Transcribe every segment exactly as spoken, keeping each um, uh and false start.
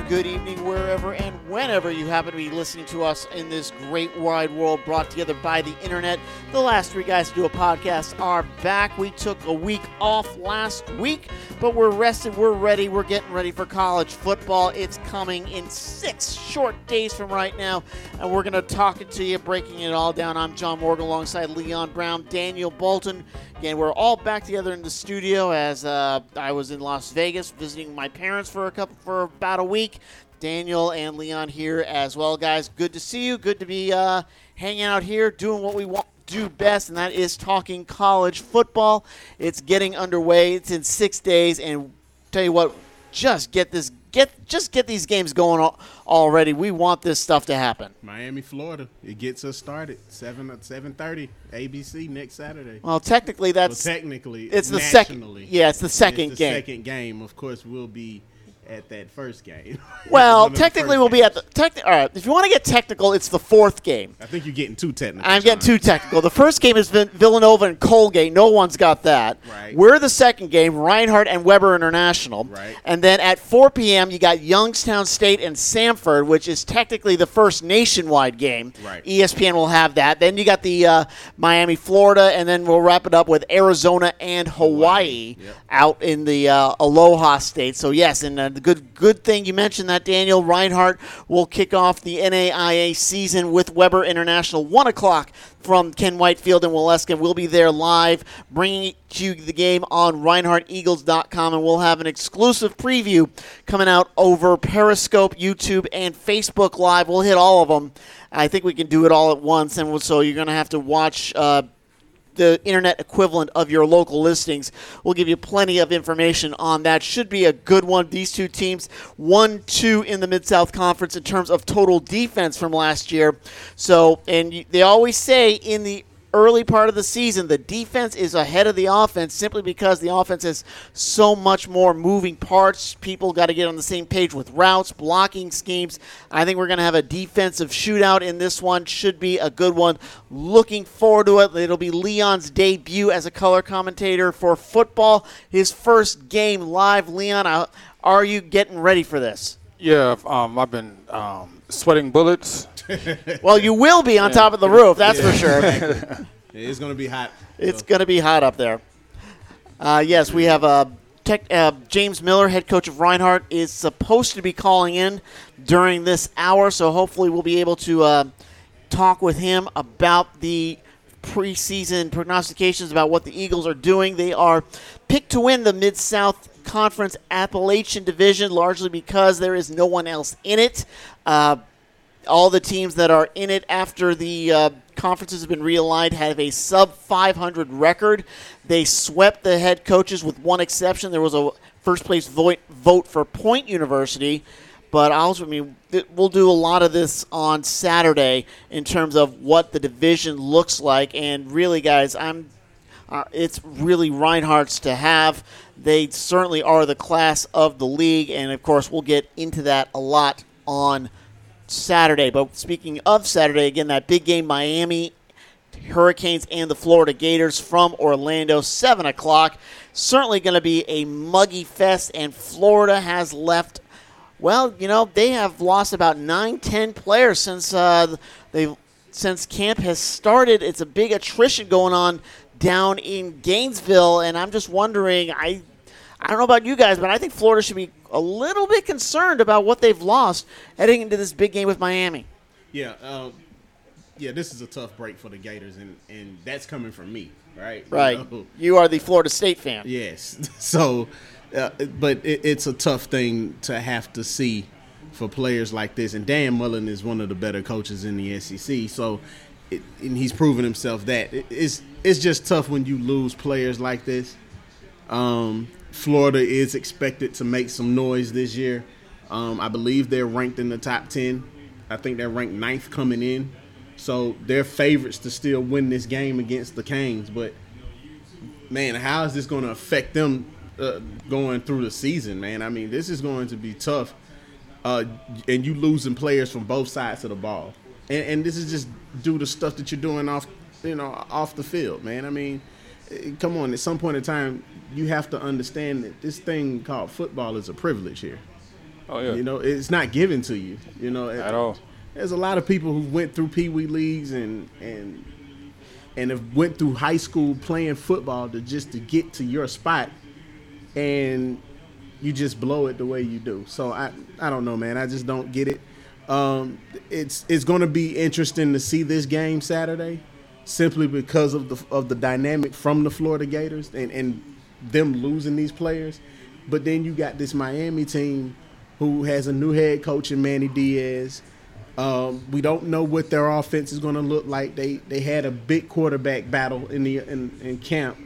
good evening, wherever and whenever you happen to be listening to us in this great wide world brought together by the internet. The last three guys to do a podcast are back. We took a week off last week, but we're rested, we're ready, we're getting ready for college football. It's coming in six short days from right now, and we're going to talk it to you, breaking it all down. I'm John Morgan alongside Leon Brown, Daniel Bolton. Again, we're all back together in the studio as uh, I was in Las Vegas visiting my parents for a couple for about a week. Daniel and Leon here as well, guys. Good to see you. Good to be uh, hanging out here, doing what we want to do best, and that is talking college football. It's getting underway. It's in six days, and tell you what, just get this get just get these games going al- already. We want this stuff to happen. Miami, Florida. It gets us started. seven at seven thirty, A B C next Saturday. Well, technically that's well, technically it's the nationally, second. Yeah, it's the second it's the game. Second game, of course, will be at that first game. Well, technically we'll be at the techni- all right, if you want to get technical, it's the fourth game. I think you're getting too technical. I'm getting John. too technical. The first game is Vin- Villanova and Colgate. No one's got that. Right. We're the second game, Reinhardt and Weber International. Right. And then at four p.m., you got Youngstown State and Samford, which is technically the first nationwide game. Right. E S P N will have that. Then you got the uh, Miami, Florida, and then we'll wrap it up with Arizona and Hawaii, Hawaii. Yep. out in the uh, Aloha State. So, yes, and uh, the good, good thing you mentioned that, Daniel. Reinhardt will kick off the N A I A season with Weber International, one o'clock from Ken Whitefield and Waleska. We'll be there live, bringing you the game on Reinhardt Eagles dot com, and we'll have an exclusive preview coming out over Periscope, YouTube, and Facebook Live. We'll hit all of them. I think we can do it all at once, and so you're going to have to watch uh, the internet equivalent of your local listings. We'll give you plenty of information on that. Should be a good one. These two teams, one two in the Mid-South Conference in terms of total defense from last year. So, and you, they always say in the early part of the season, the defense is ahead of the offense simply because the offense has so much more moving parts. People got to get on the same page with routes, blocking schemes. I think we're going to have a defensive shootout in this one. Should be a good one. Looking forward to it. It'll be Leon's debut as a color commentator for football. His first game live. Leon, are you getting ready for this? Yeah, um, I've been um, sweating bullets. Well, you will be on top of the roof, that's yeah. for sure. It's going to be hot. It's so. going to be hot up there. Uh, yes, we have uh, tech, uh, James Miller, head coach of Reinhardt, is supposed to be calling in during this hour, so hopefully we'll be able to uh, talk with him about the preseason prognostications about what the Eagles are doing. They are picked to win the Mid-South Conference Appalachian Division, largely because there is no one else in it. Uh, all the teams that are in it after the uh, conferences have been realigned have a sub five hundred record. They swept the head coaches with one exception. There was a first-place vote, vote for Point University. But also, I mean, we'll do a lot of this on Saturday in terms of what the division looks like. And really, guys, I'm uh, it's really Reinhardt's to have. They certainly are the class of the league. And, of course, we'll get into that a lot on Saturday. But speaking of Saturday, again, that big game, Miami Hurricanes and the Florida Gators from Orlando, seven o'clock. Certainly going to be a muggy fest, and Florida has left. Well, you know, they have lost about nine, ten players since uh, they since camp has started. It's a big attrition going on down in Gainesville, and I'm just wondering, I I don't know about you guys, but I think Florida should be a little bit concerned about what they've lost heading into this big game with Miami. Yeah, uh, yeah, this is a tough break for the Gators, and, and that's coming from me, right? Right. You know? You are the Florida State fan. Yes. So, uh, but it, it's a tough thing to have to see for players like this. And Dan Mullen is one of the better coaches in the S E C, so it, and he's proven himself that. It, it's, it's just tough when you lose players like this. Um, Florida is expected to make some noise this year. Um, I believe they're ranked in the top ten. I think they're ranked ninth coming in. So they're favorites to still win this game against the Canes. But, man, how is this going to affect them uh, going through the season, man? I mean, this is going to be tough. Uh, and you losing players from both sides of the ball. And, and this is just due to stuff that you're doing off, you know, off the field, man. I mean, come on, at some point in time, you have to understand that this thing called football is a privilege here. Oh yeah. You know, it's not given to you. You know, At all. There's a lot of people who went through Pee Wee leagues and and and have went through high school playing football to just to get to your spot, and you just blow it the way you do. So I I don't know, man. I just don't get it. Um, it's it's going to be interesting to see this game Saturday, simply because of the of the dynamic from the Florida Gators and, and them losing these players. But then you got this Miami team who has a new head coach in Manny Diaz. Um, we don't know what their offense is going to look like. They they had a big quarterback battle in the in, in camp.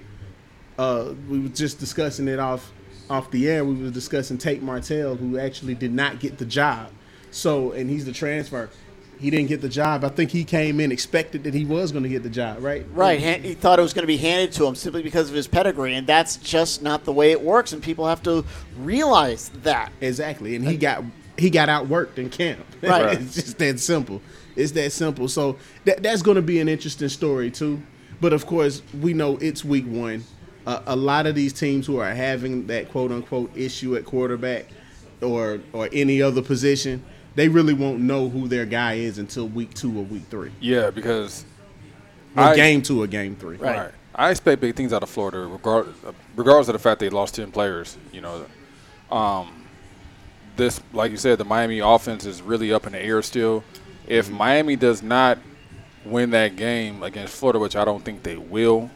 Uh, we were just discussing it off off the air. We were discussing Tate Martell, who actually did not get the job. So, and he's the transfer. He didn't get the job. I think he came in expected that he was going to get the job, right? Right. He thought it was going to be handed to him simply because of his pedigree, and that's just not the way it works, and people have to realize that. Exactly. And he got he got outworked in camp. Right. It's just that simple. It's that simple. So that that's going to be an interesting story too. But of course, we know it's week one. Uh, a lot of these teams who are having that quote unquote issue at quarterback or or any other position, they really won't know who their guy is until week two or week three. Yeah, because Or I- game two or game three. Right. Right. I expect big things out of Florida, regard, regardless of the fact they lost ten players. You know, um, this, like you said, the Miami offense is really up in the air still. If Mm-hmm. Miami does not win that game against Florida, which I don't think they will,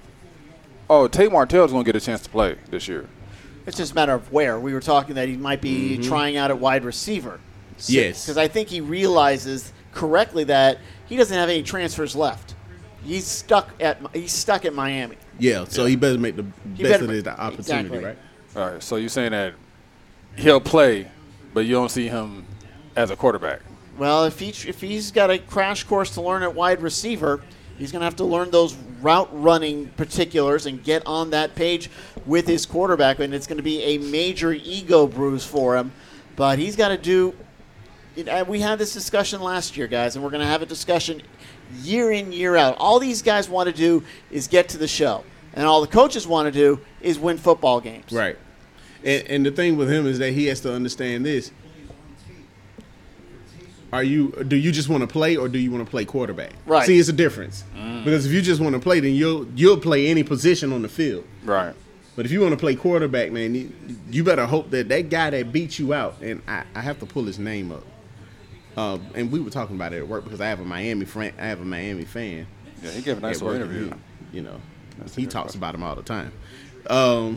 oh, Tate Martell is going to get a chance to play this year. It's just a matter of where. We were talking that he might be trying out at wide receiver. Yes. Because I think he realizes correctly that he doesn't have any transfers left. He's stuck at he's stuck at Miami. Yeah, so he better make the He best better- of the opportunity, exactly. right? All right, so you're saying that he'll play, but you don't see him as a quarterback. Well, if he if he's got a crash course to learn at wide receiver, he's going to have to learn those route running particulars and get on that page with his quarterback, and it's going to be a major ego bruise for him. But he's got to do. It, uh, we had this discussion last year, guys, and we're going to have a discussion year in, year out. All these guys want to do is get to the show, and all the coaches want to do is win football games. Right. And, and the thing with him is that he has to understand this. Are you? Do you just want to play, or do you want to play quarterback? Right. See, it's a difference. Because if you just want to play, then you'll you'll play any position on the field. Right. But if you want to play quarterback, man, you, you better hope that that guy that beat you out, and I, I have to pull his name up. Uh, and we were talking about it at work because I have a Miami friend. I have a Miami fan. Yeah, he gave a nice at little work, and interview. he- you know, That's a he good talks question. about him all the time. Um,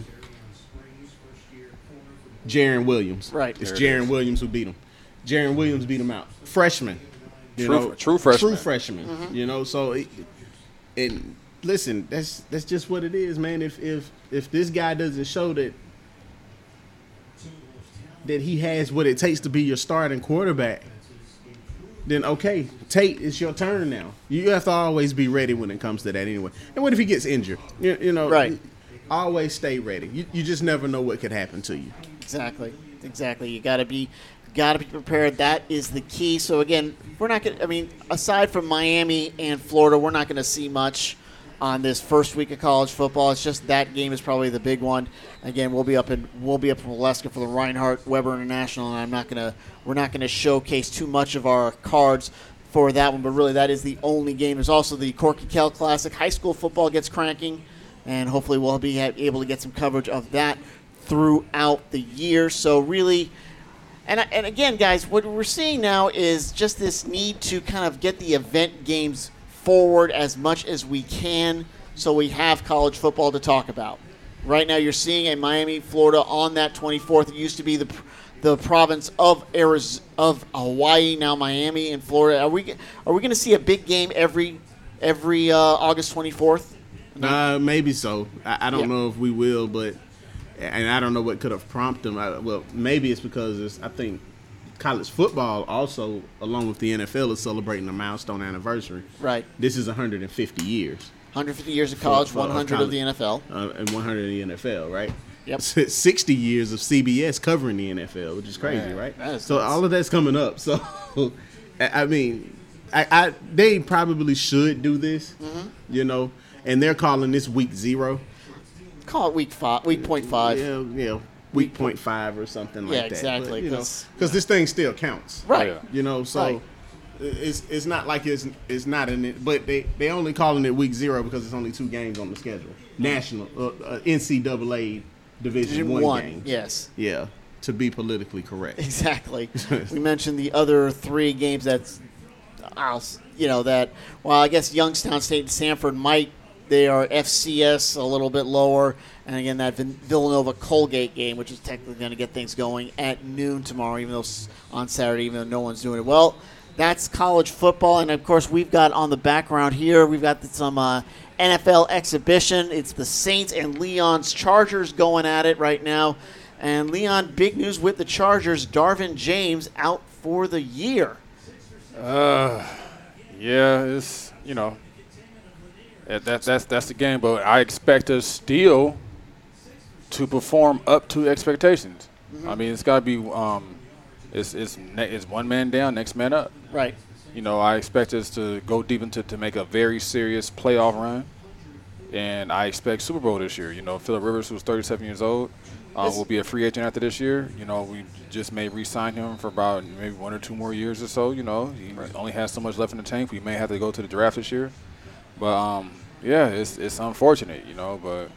Jaron Williams. Right. It's There it Jaron is. Williams who beat him. Jaron Williams beat him out. Freshman. You True- know, true freshman. True freshman. You know, so it, and listen, that's that's just what it is, man. If if if this guy doesn't show that that he has what it takes to be your starting quarterback, then okay, Tate, it's your turn now. You have to always be ready when it comes to that anyway. And what if he gets injured? You, you know, Right. always stay ready. You, you just never know what could happen to you. Exactly. Exactly. You got to be got to be prepared. That is the key. So again, we're not going to I mean, aside from Miami and Florida, we're not going to see much on this first week of college football. It's just that game is probably the big one. Again, we'll be up in we'll be up in Waleska for the Reinhardt Weber International, and I'm not going to we're not going to showcase too much of our cards for that one, but really that is the only game. There's also the Corky Kell Classic. High school football gets cranking, and hopefully we'll be able to get some coverage of that throughout the year. So really, and and again, guys, what we're seeing now is just this need to kind of get the event games forward as much as we can, so we have college football to talk about. Right now, you're seeing a Miami, Florida on that twenty-fourth. It used to be the the province of Arizona, of Hawaii. Now Miami and Florida. Are we are we going to see a big game every every uh, August twenty-fourth? Uh, maybe so. I, I don't Yeah. know if we will, but and I don't know what could have prompted them. I, well, maybe it's because it's, I think college football also, along with the N F L, is celebrating a milestone anniversary. Right. This is one hundred fifty years, one hundred fifty years of college, For- for one hundred of college. the N F L. uh, and one hundred in the N F L, right? Yep. sixty years of C B S covering the N F L, which is crazy, Man, right? that is So nuts. all of that's coming up. So, I I mean, I, I they probably should do this, Mm-hmm. you know, and they're calling this week zero. Call it week five, week point five. Yeah, yeah. week point five or something like Yeah, that. exactly, But, you know, 'cause- because this thing still counts. Right. Yeah. You know, so Right. it's it's not like it's it's not in it, but they they only calling it week zero because it's only two games on the schedule. National uh, uh, N C double A Division Division One one, games. yes. Yeah, to be politically correct. Exactly. We mentioned the other three games that's, I'll s- you know, that, well, I guess Youngstown State and Sanford might, they are F C S a little bit lower. And again, that Vin- Villanova-Colgate game, which is technically going to get things going at noon tomorrow, even though it's on Saturday, even though no one's doing it. Well, that's college football. And, of course, we've got on the background here, we've got some uh, N F L exhibition. It's the Saints and Leon's Chargers going at it right now. And Leon, big news with the Chargers, Darvin James out for the year. Uh, yeah, it's, you know, that, that's that's that's the game. But I expect us still to perform up to expectations. Mm-hmm. I mean, it's got to be um, it's it's ne- it's one man down, next man up. Right. You know, I expect us to go deep into to make a very serious playoff run, and I expect Super Bowl this year. You know, Phillip Rivers, who's thirty-seven years old, uh, will be a free agent after this year. You know, we just may re-sign him for about maybe one or two more years or so. You know, he right. only has so much left in the tank. We may have to go to the draft this year, but um, yeah, it's it's unfortunate. You know, but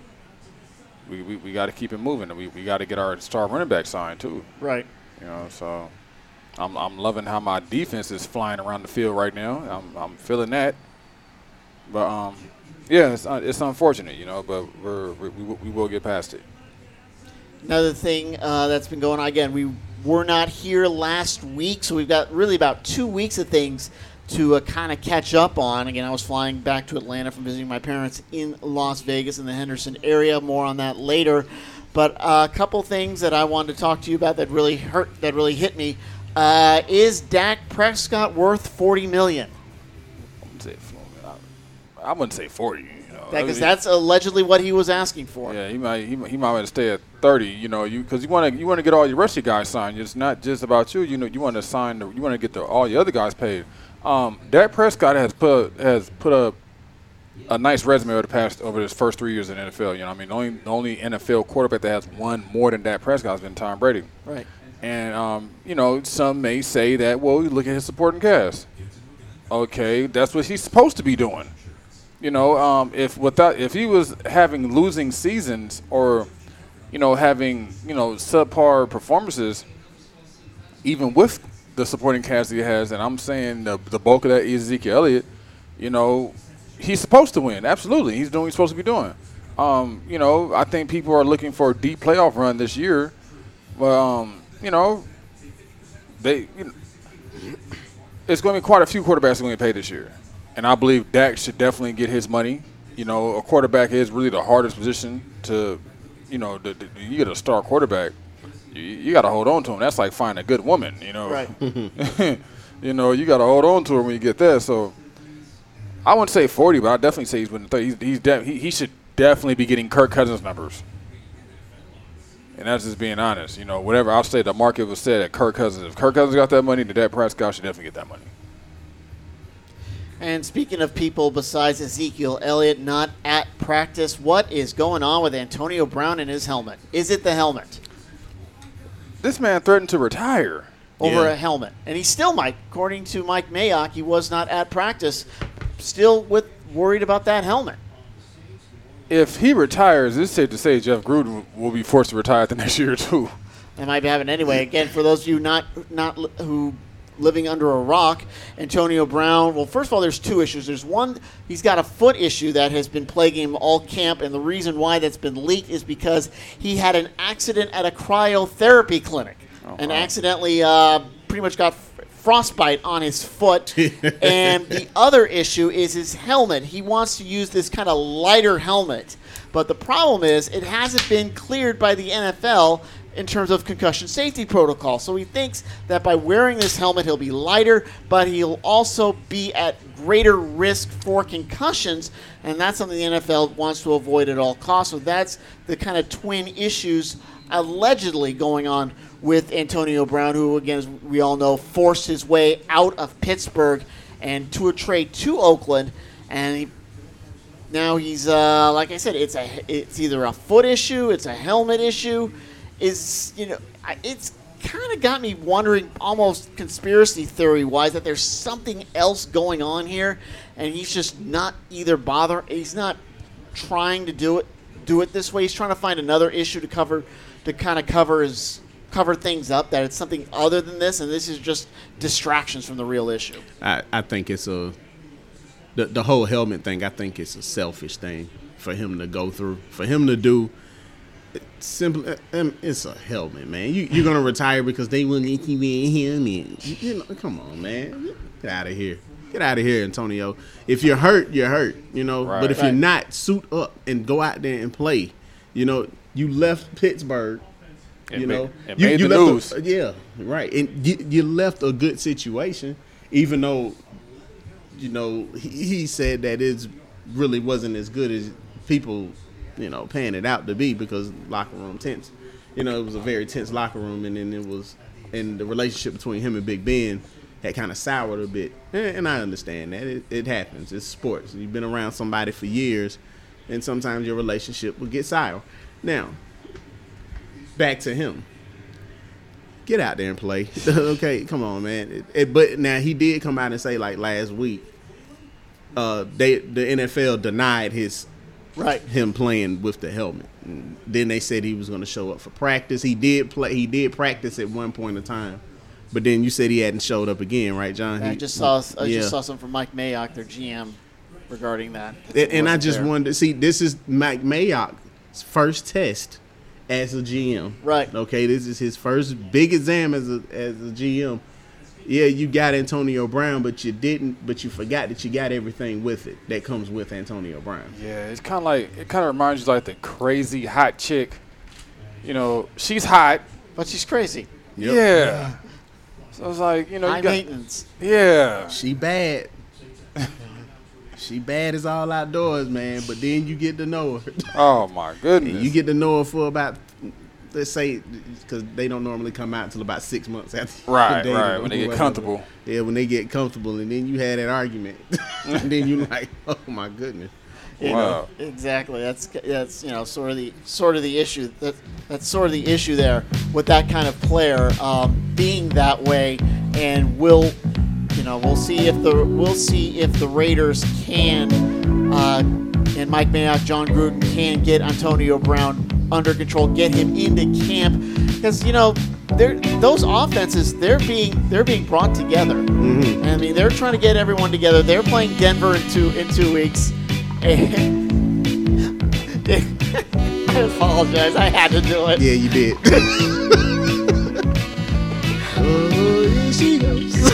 we we, we got to keep it moving. We we got to get our star running back signed too. Right. You know, so. I'm I'm loving how my defense is flying around the field right now. I'm I'm feeling that, but um, yeah, it's uh, it's unfortunate, you know, but we're, we we we will get past it. Another thing uh, that's been going on, again, we were not here last week, so we've got really about two weeks of things to uh, kind of catch up on. Again, I was flying back to Atlanta from visiting my parents in Las Vegas in the Henderson area. More on that later, but uh, a couple things that I wanted to talk to you about that really hurt, that really hit me. Uh, is Dak Prescott worth forty million dollars? I wouldn't say, I wouldn't say forty. You know, Because that's allegedly what he was asking for. Yeah, he might he, he might want to stay at thirty. You know, you because you want to you want to get all your rest of your guys signed. It's not just about you. You know, you want to sign. The, you want to get the, all your other guys paid. Um, Dak Prescott has put has put up a nice resume over the past over his first three years in the N F L. You know, I mean, the only the only N F L quarterback that has won more than Dak Prescott has been Tom Brady. Right. And, um, you know, some may say that, well, you look at his supporting cast. Okay, that's what he's supposed to be doing. You know, um, if without if he was having losing seasons or, you know, having, you know, subpar performances, even with the supporting cast he has, and I'm saying the, the bulk of that is Ezekiel Elliott, you know, he's supposed to win. Absolutely. He's doing what he's supposed to be doing. Um, you know, I think people are looking for a deep playoff run this year. But, um, you know, they you know, it's going to be quite a few quarterbacks going to get paid this year. And I believe Dak should definitely get his money. You know, a quarterback is really the hardest position to, you know, the, the, you get a star quarterback, you, you got to hold on to him. That's like finding a good woman, you know. Right. You know, you got to hold on to her when you get there. So I wouldn't say forty, but I definitely say he's winning thirty. He's, he's de- he, he should definitely be getting Kirk Cousins numbers. And that's just being honest. You know, whatever I'll say, the market was said that Kirk Cousins. If Kirk Cousins got that money, then Dak Prescott should definitely get that money. And speaking of people besides Ezekiel Elliott not at practice, what is going on with Antonio Brown and his helmet? Is it the helmet? This man threatened to retire over Yeah. a helmet. And he still might. According to Mike Mayock, he was not at practice, still with worried about that helmet. If he retires, it's safe to say Jeff Gruden will be forced to retire the next year, too. They might be having anyway. Again, for those of you not not li- who living under a rock, Antonio Brown, well, first of all, there's two issues. There's one, he's got a foot issue that has been plaguing him all camp, and the reason why that's been leaked is because he had an accident at a cryotherapy clinic Oh, and wow. accidentally uh, pretty much got frostbite on his foot. And the other issue is his helmet. He wants to use this kind of lighter helmet. But the problem is it hasn't been cleared by the N F L in terms of concussion safety protocol. So he thinks that by wearing this helmet, he'll be lighter, but he'll also be at greater risk for concussions. And that's something the N F L wants to avoid at all costs. So that's the kind of twin issues allegedly going on with Antonio Brown, who, again, as we all know, forced his way out of Pittsburgh and to a trade to Oakland. And he, now he's, uh, like I said, it's a it's either a foot issue, it's a helmet issue, is, you know, I- it's kind of got me wondering, almost conspiracy theory wise, that there's something else going on here, and he's just not either bother. He's not trying to do it do it this way. He's trying to find another issue to cover, to kind of cover his cover things up. That it's something other than this, and this is just distractions from the real issue. I, I think it's a the the whole helmet thing. I think it's a selfish thing for him to go through, for him to do. Simply, um, it's a helmet, man. You, you're gonna retire because they won't let you wear a helmet. You, you know, come on, man. Get out of here. Get out of here, Antonio. If you're hurt, you're hurt. You know. Right. But if Right. you're not, suit up and go out there and play. You know, you left Pittsburgh. It You ma- know, it you, made you the left news. A, yeah, right. And you, you left a good situation, even though, you know, he, he said that it really wasn't as good as people, you know, paying it out to be, because locker room tense. You know, it was a very tense locker room, and then it was, and the relationship between him and Big Ben had kind of soured a bit. And, and I understand that. It, it happens. It's sports. You've been around somebody for years, and sometimes your relationship will get sour. Now, back to him. Get out there and play. Okay, come on, man. It, it, but now he did come out and say, like last week, uh, they the N F L denied his Right. him playing with the helmet. And then they said he was going to show up for practice. He did play. He did practice at one point in time, but then you said he hadn't showed up again, right, John? I He- just saw I yeah. just saw something from Mike Mayock, their G M, regarding that. And, and I Wasn't just there. wanted to see. This is Mike Mayock's first test as a G M. Right. Okay. This is his first big exam as a as a G M. Yeah, you got Antonio Brown, but you didn't. But you forgot that you got everything with it that comes with Antonio Brown. Yeah, it's kind of like it kind of reminds you like the crazy hot chick. You know, she's hot. But she's crazy. Yep. Yeah. So it's like you know, High you got, maintenance. yeah. She bad. She bad as all outdoors, man. But then you get to know her. Oh my goodness. And you get to know her for about, let's say, because they don't normally come out until about six months after. Right, dating right, or when they get whatever. comfortable. Yeah, when they get comfortable, and then you had that argument, and then you like, oh my goodness. You Wow. know, exactly. That's that's you know sort of the sort of the issue that that's sort of the issue there with that kind of player um, being that way, and we'll you know we'll see if the we'll see if the Raiders can uh, and Mike Mayock, John Gruden can get Antonio Brown under control, get him into camp, because you know they're, those offenses they're being they're being brought together. Mm-hmm. I mean, they're trying to get everyone together. They're playing Denver in two in two weeks. And I apologize. I had to do it. Yeah, you did. Oh, here she goes.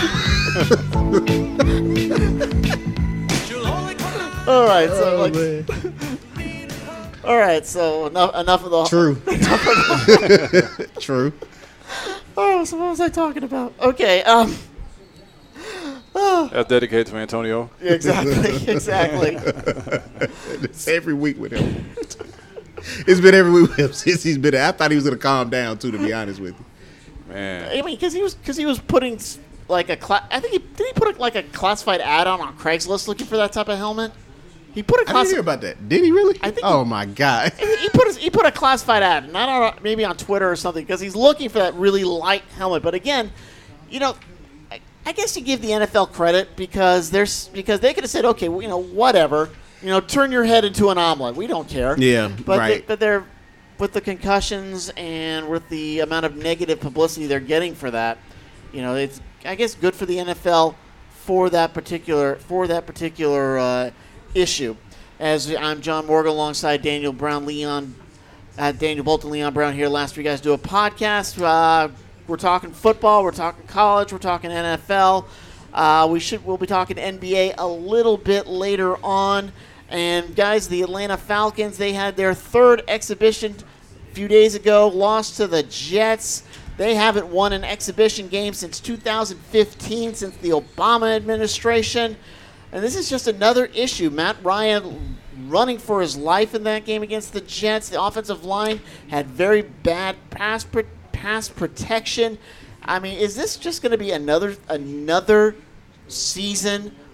All right, so Oh, like, man. all right, so enough enough of the. True. True. Oh, so what was I talking about? Okay. Um. Oh, That's dedicated to Antonio. exactly. Exactly. It's every week with him. It's been every week with him since he's been there. I thought he was going to calm down, too, to be honest with you. Man. I mean, because he was because he was putting s- like a cla- I think he did he put a, like a classified ad on on Craigslist looking for that type of helmet. He put a I didn't class- hear about that. Did he really? I think Oh, he- my God. He he put his, he put a classified ad, not on, maybe on Twitter or something, because he's looking for that really light helmet. But again, you know, I, I guess you give the N F L credit because there's because they could have said, okay, well, you know, whatever, you know, turn your head into an omelet. We don't care. Yeah, but right. They, but they're with the concussions and with the amount of negative publicity they're getting for that, you know, it's I guess good for the N F L for that particular for that particular uh, issue. As I'm John Morgan alongside Daniel Brown, Leon, uh, Daniel Bolton, Leon Brown here. Last week, guys do a podcast. Uh, we're talking football, we're talking college, we're talking N F L. Uh, we should we'll be talking N B A a little bit later on. And guys, the Atlanta Falcons, they had their third exhibition a few days ago, lost to the Jets. They haven't won an exhibition game since two thousand fifteen, since the Obama administration. And this is just another issue. Matt Ryan running for his life in that game against the Jets. The offensive line had very bad pass pro- pass protection. I mean, is this just going to be another another season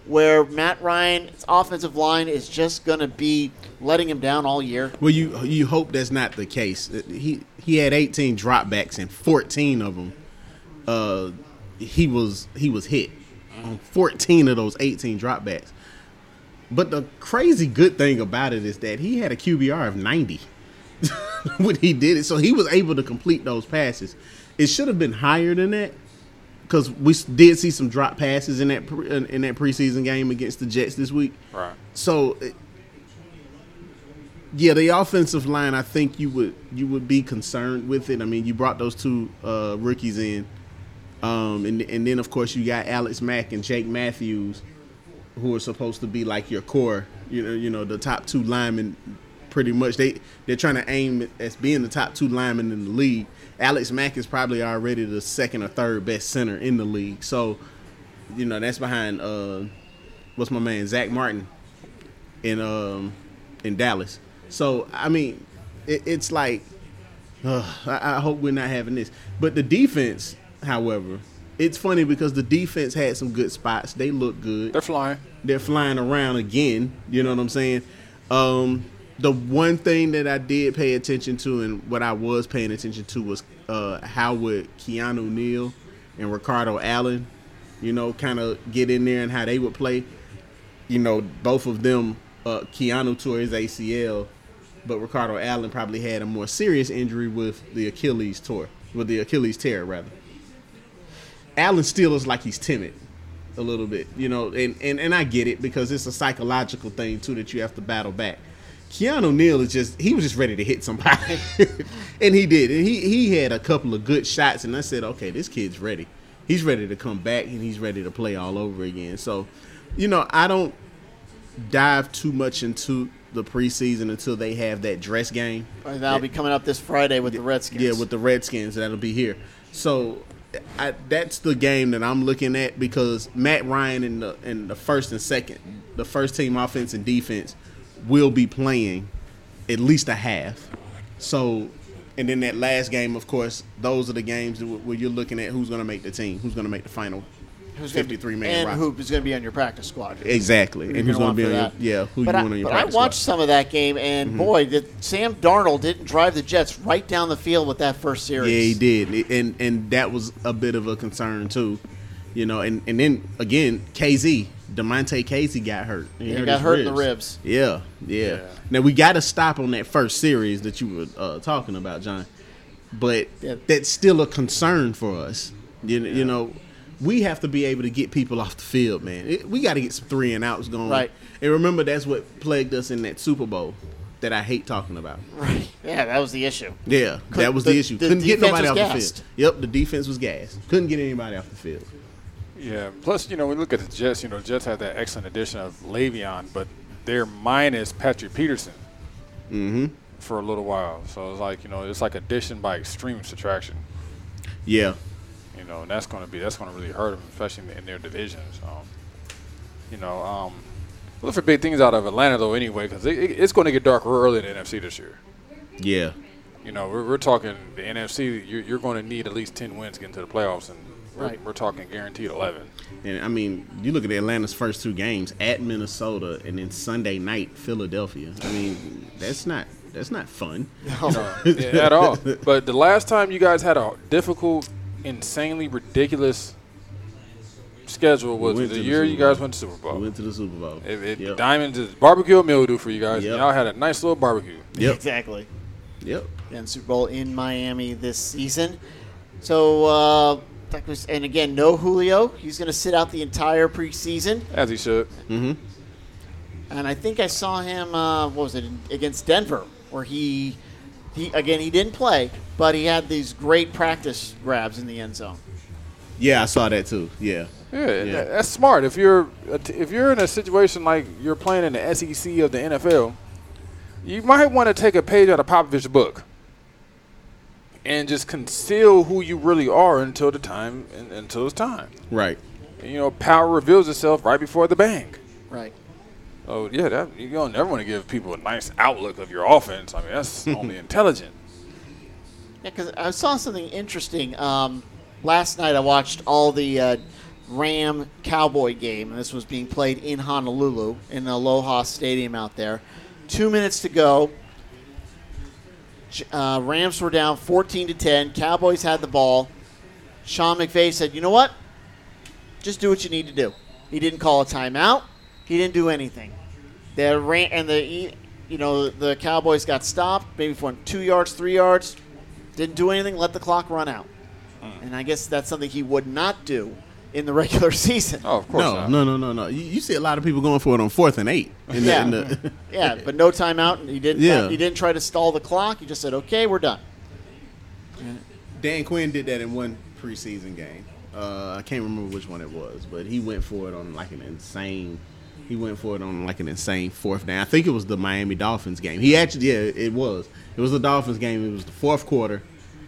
where Matt Ryan's offensive line is just going to be letting him down all year? Well, you you hope that's not the case. He he had eighteen dropbacks and fourteen of them, uh, he was he was hit on fourteen of those eighteen dropbacks. But the crazy good thing about it is that he had a Q B R of ninety when he did it, so he was able to complete those passes. It should have been higher than that, because we did see some drop passes in that pre, in that preseason game against the Jets this week. Right. So, yeah, the offensive line, I think you would you would be concerned with it. I mean, you brought those two uh, rookies in, um, and and then of course you got Alex Mack and Jake Matthews, who are supposed to be like your core. You know, you know the top two linemen. Pretty much, they they're trying to aim as being the top two linemen in the league. Alex Mack is probably already the second or third best center in the league. So, you know, that's behind uh, what's my man Zach Martin in um in Dallas. So I mean, it, it's like uh, I, I hope we're not having this. But the defense, however, it's funny because the defense had some good spots. They look good. They're flying. They're flying around again. You know what I'm saying? Um, The one thing that I did pay attention to, and what I was paying attention to, was uh, how would Keanu Neal and Ricardo Allen, you know, kind of get in there and how they would play. You know, both of them, uh, Keanu tore his A C L, but Ricardo Allen probably had a more serious injury with the Achilles tear, with the Achilles tear rather. Allen still is like he's timid a little bit, you know, and, and, and I get it because it's a psychological thing too that you have to battle back. Keanu Neal is just, he was just ready to hit somebody. And he did. And he, he had a couple of good shots, and I said, okay, this kid's ready. He's ready to come back, and he's ready to play all over again. So, you know, I don't dive too much into the preseason until they have that dress game. And that'll be coming up this Friday with the Redskins. Yeah, with the Redskins. That'll be here. So I, that's the game that I'm looking at because Matt Ryan in the, in the first and second, the first team offense and defense, will be playing at least a half. So, and then that last game, of course, those are the games where you're looking at who's going to make the team, who's going to make the final who's fifty-three man and roster. who's going to be on your practice squad. Exactly. Who and who's going to be on that. your, yeah, who but you I, want on your but practice I watched squad. some of that game, and, mm-hmm. boy, did Sam Darnold didn't drive the Jets right down the field with that first series. Yeah, he did. And and that was a bit of a concern, too. You know, and, and then, again, K Z, DeMonte Casey got hurt. He, he hurt got his hurt ribs. in the ribs. Yeah, yeah, Yeah. Now, we got to stop on that first series that you were uh, talking about, John. But Yeah. that's still a concern for us. You, you know, we have to be able to get people off the field, man. It, we got to get some three and outs going. Right. And remember, that's what plagued us in that Super Bowl that I hate talking about. Right. Yeah, that was the issue. Yeah, Could- that was the, the- issue. the Couldn't get defense nobody was off the gassed. field. Yep, the defense was gassed. Couldn't get anybody off the field. Yeah. Plus, you know, when we look at the Jets, you know, the Jets had that excellent addition of Le'Veon, but they're minus Patrick Peterson Mm-hmm. for a little while. So it's like, you know, it's like addition by extreme subtraction. Yeah. You know, and that's going to be that's going to really hurt them, especially in their division. So, you know, um, look for big things out of Atlanta though, anyway, because it, it, it's going to get darker early in the N F C this year. Yeah. You know, we're, we're talking the N F C. You're, you're going to need at least ten wins to get into the playoffs, and we're, Right. we're talking guaranteed eleven. And, I mean, you look at Atlanta's first two games, at Minnesota and then Sunday night, Philadelphia. I mean, that's not that's not fun. No, yeah, at all. But the last time you guys had a difficult, insanely ridiculous schedule was We went the to the year Super you guys Bowl. went to Super Bowl. We went to the Super Bowl. It, it, Yep. Diamonds is barbecue mildew for you guys. Yep. And y'all had a nice little barbecue. Yep. Exactly. Yep. And Super Bowl in Miami this season. So, uh, that was, and again, no Julio. He's going to sit out the entire preseason. As he should. Mm-hmm. And I think I saw him, uh, what was it, against Denver, where he, he again, he didn't play, but he had these great practice grabs in the end zone. Yeah, I saw that too. Yeah. Yeah, Yeah. that- that's smart. If you're if you're in a situation like you're playing in the S E C of the N F L, you might want to take a page out of Popovich's book and just conceal who you really are until the time until it's time. Right. And, you know, power reveals itself right before the bang. Right. Oh yeah, that, you don't never want to give people a nice outlook of your offense. I mean, that's only intelligent. Yeah, because I saw something interesting. Um, last night I watched all the uh, Ram Cowboy game, and this was being played in Honolulu in the Aloha Stadium out there. Two minutes to go. Uh, Rams were down fourteen to ten. Cowboys had the ball. Sean McVay said, "You know what? Just do what you need to do." He didn't call a timeout. He didn't do anything. They ran, and the you know the Cowboys got stopped, maybe for two yards, three yards. Didn't do anything. Let the clock run out. Mm. And I guess that's something he would not do in the regular season. Oh, of course no, not. No, no, no, no. You, you see a lot of people going for it on fourth and eight. In yeah, the, in the yeah, but no timeout. He didn't. Yeah. He didn't try to stall the clock. He just said, "Okay, we're done." Dan Quinn did that in one preseason game. Uh, I can't remember which one it was, but he went for it on like an insane. He went for it on like an insane fourth down. I think it was the Miami Dolphins game. He actually, yeah, it was. It was the Dolphins game. It was the fourth quarter,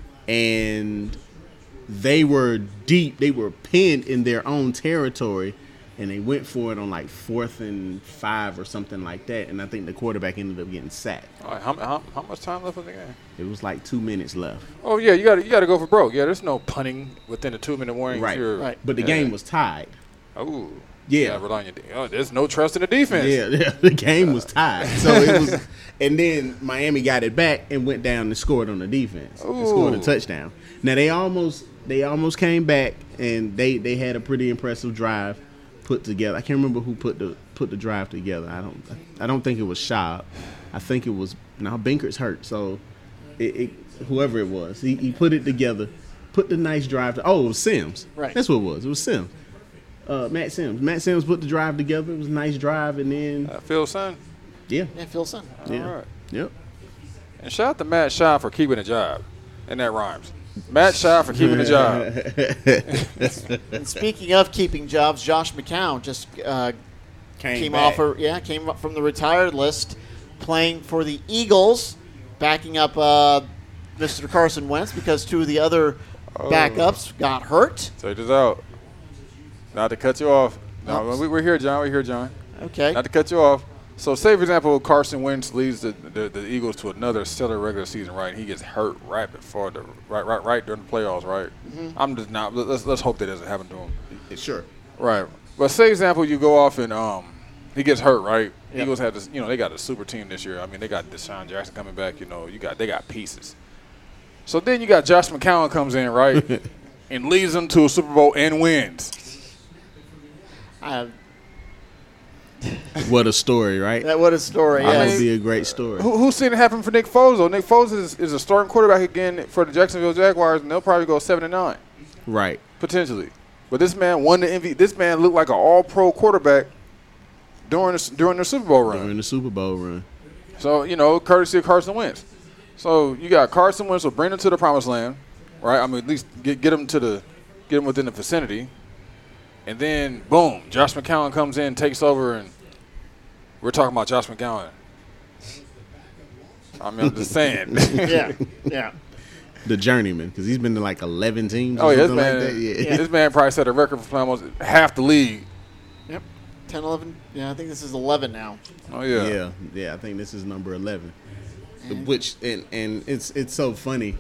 and they were deep. They were pinned in their own territory, and they went for it on like fourth and five or something like that. And I think the quarterback ended up getting sacked. All right, how, how, how much time left in the game? It was like two minutes left. Oh yeah, you got to you got to go for broke. Yeah, there's no punting within a two minute warning. Right, right. But the yeah. game was tied. Oh. Yeah. Rely on your de- oh, there's no trust in the defense. Yeah, yeah, the game was tied. So it was, and then Miami got it back and went down and scored on the defense. And scored a Ooh. touchdown. Now they almost they almost came back and they, they had a pretty impressive drive put together. I can't remember who put the put the drive together. I don't I don't think it was Schaub. I think it was now Binker's hurt, so it, it whoever it was, he, he put it together, put the nice drive. To, oh, it was Sims. Right. That's what it was. It was Sims. Uh, Matt Sims. Matt Sims put the drive together. It was a nice drive, and then Uh, Phil Son. yeah, Yeah, Phil Son. yeah, All right. yep. And shout out to Matt Shaw for keeping a job. And that rhymes. Matt Shaw for keeping a job. And speaking of keeping jobs, Josh McCown just uh, came back. off. Or, yeah, came up from the retired list, playing for the Eagles, backing up uh, Mister Carson Wentz because two of the other backups got hurt. Check this out. Not to cut you off. No, Oops. we, we're here, John. We're here, John. Okay. Not to cut you off. So, say, for example, Carson Wentz leads the, the, the Eagles to another stellar regular season, right? He gets hurt right before the right, right, right during the playoffs, right? Mm-hmm. I'm just not. Let's let's hope that doesn't happen to him. Sure. Right. But say, example, you go off and um, he gets hurt, right? Yep. Eagles have this. You know, they got a super team this year. I mean, they got Deshaun Jackson coming back. You know, you got they got pieces. So then you got Josh McCown comes in, right, and leads them to a Super Bowl and wins. Uh, What a story, right? that what a story. I That Yes. would be a great story. Who, who's seen it happen for Nick Foles, though? Nick Foles is, is a starting quarterback again for the Jacksonville Jaguars, and they'll probably go seven and nine, Right. potentially. But this man won the M V P. This man looked like an all-pro quarterback during the, during their Super Bowl run. During the Super Bowl run. So, you know, courtesy of Carson Wentz. So you got Carson Wentz will bring them to the promised land, right? I mean, at least get get them to the get them within the vicinity, and then boom, Josh McCown comes in, takes over, and we're talking about Josh McCown. I mean, I'm just saying. Yeah. Yeah. The journeyman, because he's been to like eleven teams or Oh yeah, this something man, like that. Yeah. this man probably set a record for playing almost half the league. Yep. ten, eleven. Yeah, I think this is eleven now. Oh yeah, yeah, yeah. I think this is number eleven. Which and and it's it's so funny.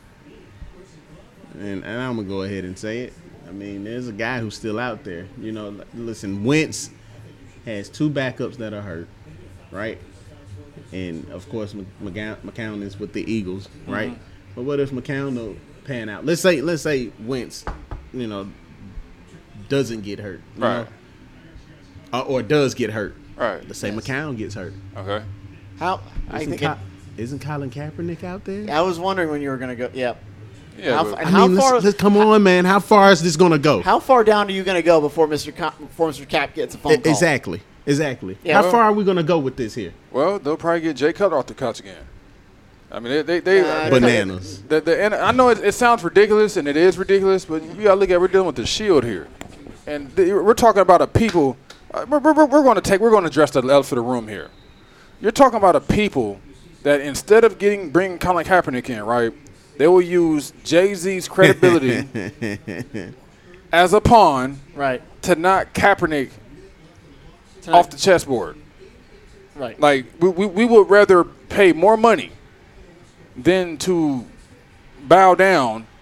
And and I'm gonna go ahead and say it. I mean, there's a guy who's still out there. You know, l- listen, Wentz has two backups that are hurt, right? And of course, Mc- McCown, McCown is with the Eagles, right? Mm-hmm. But what if McCown don't pan out? Let's say let's say Wentz, you know, doesn't get hurt, you Right. know? or, or does get hurt. right. Let's say Yes. McCown gets hurt. Okay. How? I Isn't, think. Co- It, isn't Colin Kaepernick out there? I was wondering when you were going to go. Yep. Yeah. How but- fa- I How mean, let's- far- let's- come on, man. How far is this going to go? How far down are you going to go before Mister Co- before Mister Cap gets a phone E- call? Exactly. Exactly. Yeah, How well- far are we going to go with this here? well, they'll probably get Jay Cutler off the couch again. I mean, they they, they Uh, Bananas. The, the, and I know it, it sounds ridiculous, and it is ridiculous, but you got to look at we're dealing with the shield here, and the, we're talking about a people. Uh, we're we're, we're going to take we're going to address the elephant in the room here. You're talking about a people that instead of getting bringing Colin Kaepernick in, right, they will use Jay-Z's credibility as a pawn Right. to knock Kaepernick Tonight. off the chessboard. Right. Like we, we we would rather pay more money than to bow down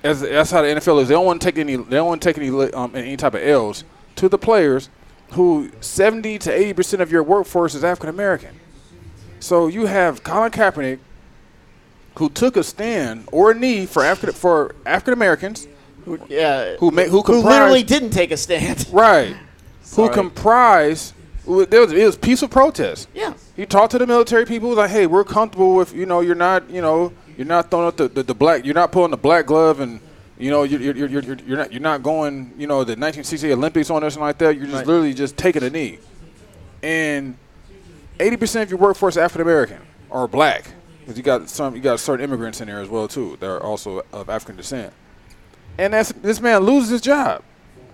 as that's how the N F L is. They don't want to take any. They don't want to take any um, any type of L's to the players who seventy to eighty percent of your workforce is African American. So you have Colin Kaepernick, who took a stand or a knee for African for African Americans. Who, yeah, who ma- who, who literally didn't take a stand. Right. Who comprised. There was, it was peaceful protest. Yeah. He talked to the military people. He was like, hey, we're comfortable with, you know, you're not, you know, you're not throwing up the, the, the black, you're not pulling the black glove and, you know, you're, you're, you're, you're, you're, not, you're not going, you know, the nineteen sixty Olympics on or something like that. You're just right. literally just taking a knee. And eighty percent of your workforce is African American or black. Because you got some, you got certain immigrants in there as well, too. That are also of African descent. And that's, this man loses his job.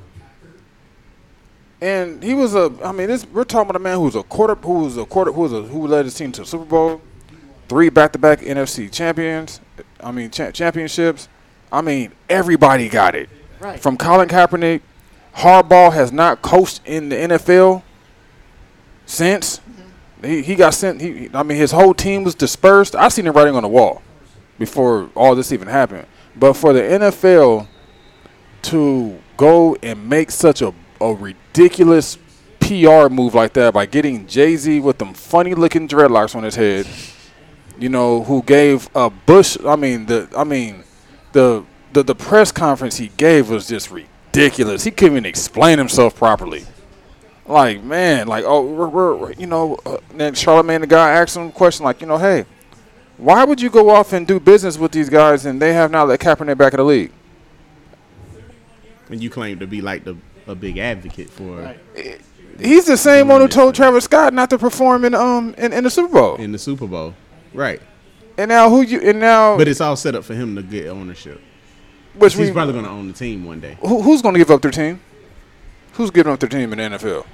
And he was a, I mean, this we're talking about a man who was a quarter, who was a quarter, who was a, who led his team to the Super Bowl, three back-to-back N F C champions, I mean, cha- championships. I mean, everybody got it. Right. From Colin Kaepernick, Harbaugh has not coached in the N F L since. Mm-hmm. He he got sent. He, I mean, his whole team was dispersed. I seen him writing on the wall before all this even happened. But for the N F L to go and make such a a ridiculous P R move like that by getting Jay-Z with them funny-looking dreadlocks on his head, you know, who gave a Bush. I mean, the I mean, the the the press conference he gave was just ridiculous. He couldn't even explain himself properly. Like, man, like, oh, we're, we're you know, uh, then Charlamagne the guy asked him a question like, you know, hey, why would you go off and do business with these guys and they have now let Kaepernick back in the league? And you claim to be like the a big advocate for. Right. He's the same one who told Travis Scott not to perform in um in, in the Super Bowl. In the Super Bowl, right? And now who you and now? But it's all set up for him to get ownership. Which he's we, probably going to own the team one day. Who, who's going to give up their team? Who's giving up their team in the N F L?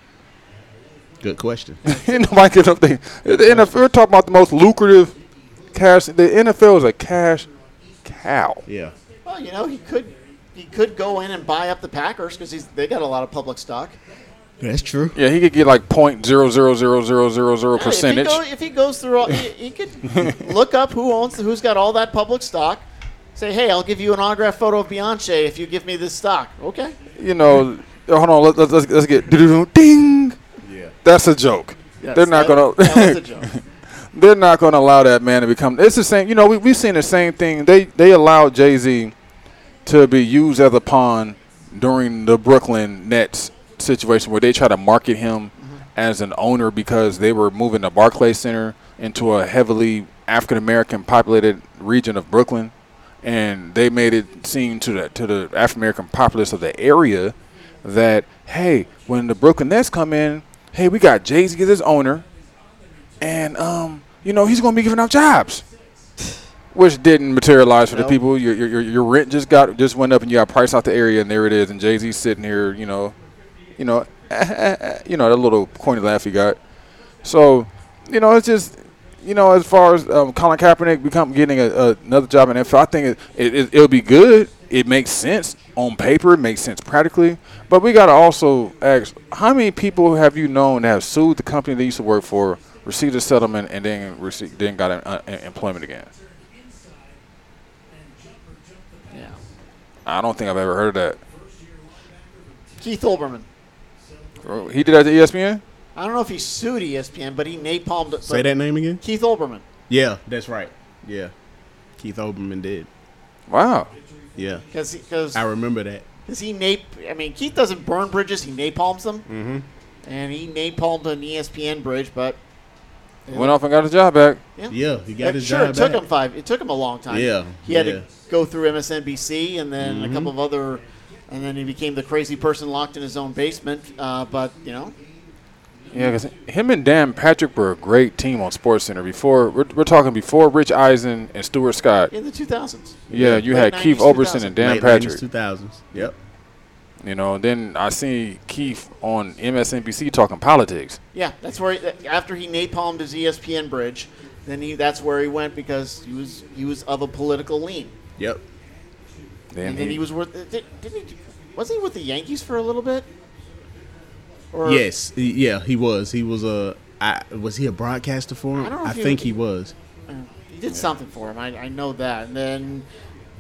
Good question. Nobody gives up their. The N F L. We're talking about the most lucrative cash. The N F L is a cash cow. Yeah. Well, you know, he could. He could go in and buy up the Packers because he's they got a lot of public stock. That's true. Yeah, he could get like point zero zero zero zero zero zero percentage. If he, go, if he goes through, all, he, he could look up who owns, who's got all that public stock. Say, hey, I'll give you an autographed photo of Beyonce if you give me this stock. Okay. You know, hold on. Let, let, let's let's get ding. Yeah. That's a joke. Yes, They're not that, gonna. That was a joke. They're not gonna allow that man to become. It's the same. You know, we we've seen the same thing. They they allowed Jay-Z to be used as a pawn during the Brooklyn Nets situation where they try to market him mm-hmm. as an owner because they were moving the Barclays Center into a heavily African-American populated region of Brooklyn. And they made it seem to the, to the African-American populace of the area that, hey, when the Brooklyn Nets come in, hey, we got Jay-Z as his owner. And, um, you know, he's going to be giving out jobs. Which didn't materialize for nope. the people. Your, your your rent just got just went up, and you got price out the area, and there it is. And Jay-Z's sitting here, you know, you know, you know that little corny laugh he got. So, you know, it's just, you know, as far as um, Colin Kaepernick become getting a, a, another job in N F L, I think it, it, it it'll be good. It makes sense on paper. It makes sense practically. But we got to also ask, how many people have you known that have sued the company they used to work for, received a settlement, and then received, then got an, uh, employment again? I don't think I've ever heard of that. Keith Olbermann. He did that to E S P N? I don't know if he sued E S P N, but he napalmed it. Say that name again? Keith Olbermann. Yeah, that's right. Yeah. Keith Olbermann did. Wow. Yeah. Because I remember that. Because he nap I mean, Keith doesn't burn bridges, he napalms them. Mm-hmm. And he napalmed an E S P N bridge, but yeah. Went off and got his job back. Yeah, yeah he got it, his sure, job it took back. him five. It took him a long time. Yeah, he had yeah. to go through M S N B C and then mm-hmm. a couple of other, and then he became the crazy person locked in his own basement. Uh, but you know, yeah, because him and Dan Patrick were a great team on SportsCenter before. We're, we're talking before Rich Eisen and Stuart Scott in the two thousands. Yeah, yeah, you Late had Keith nineties, Olbermann and Dan Late Patrick. two thousands. Yep. You know, then I see Keith on M S N B C talking politics. Yeah, that's where he, after he napalmed his E S P N bridge, then he that's where he went because he was he was of a political lean. Yep. Then and then he, he was with did, didn't he wasn't he with the Yankees for a little bit? Or yes, he, yeah, he was. He was a I, was he a broadcaster for him? I, don't know I if think he, he was. Uh, he did yeah. something for him. I, I know that. And then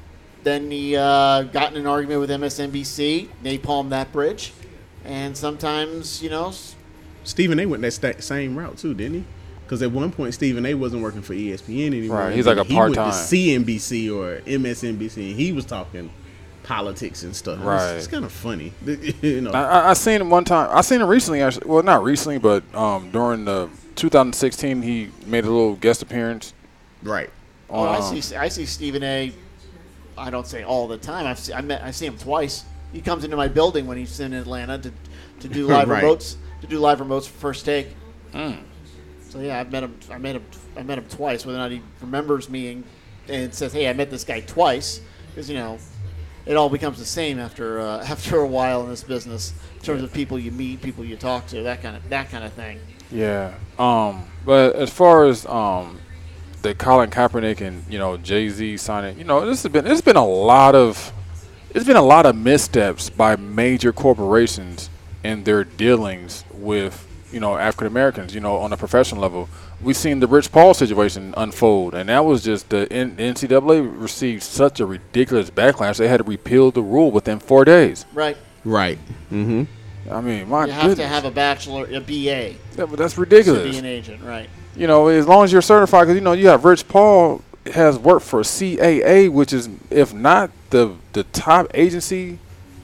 then he uh, got in an argument with M S N B C, napalmed that bridge, and sometimes, you know, Stephen A. went that sta- same route too, didn't he? Because at one point Stephen A. wasn't working for E S P N anymore. Right, he's like a he part-time. went to C N B C or M S N B C, and he was talking politics and stuff. Right, it's, it's kind of funny, you know. I, I, I seen him one time. I seen him recently. Actually, well, not recently, but um, during the two thousand sixteen, he made a little guest appearance. Right. Oh, I Um, see. I see Stephen A. I don't say all the time. I've seen, I met. I see him twice. He comes into my building when he's in Atlanta to to do live Right. remotes to do live remotes for First Take. Mm. So yeah, I've met him. I met him. I met him twice. Whether or not he remembers me and, and says, "Hey, I met this guy twice," because you know, it all becomes the same after uh, after a while in this business in terms of people you meet, people you talk to, that kind of that kind of thing. Yeah. Um. But as far as um, the Colin Kaepernick and you know Jay-Z signing, you know, this has been it's been a lot of it's been a lot of missteps by major corporations in their dealings with you know African Americans. You know, on a professional level, we've seen the Rich Paul situation unfold, and that was just the N- N C double A received such a ridiculous backlash. They had to repeal the rule within four days. Right. Right. Mm-hmm. I mean, my You have goodness. to have a bachelor, a B A, Yeah, but that's to ridiculous. be an agent. Right. You know, as long as you're certified, because you know you have Rich Paul has worked for C A A, which is if not the the top agency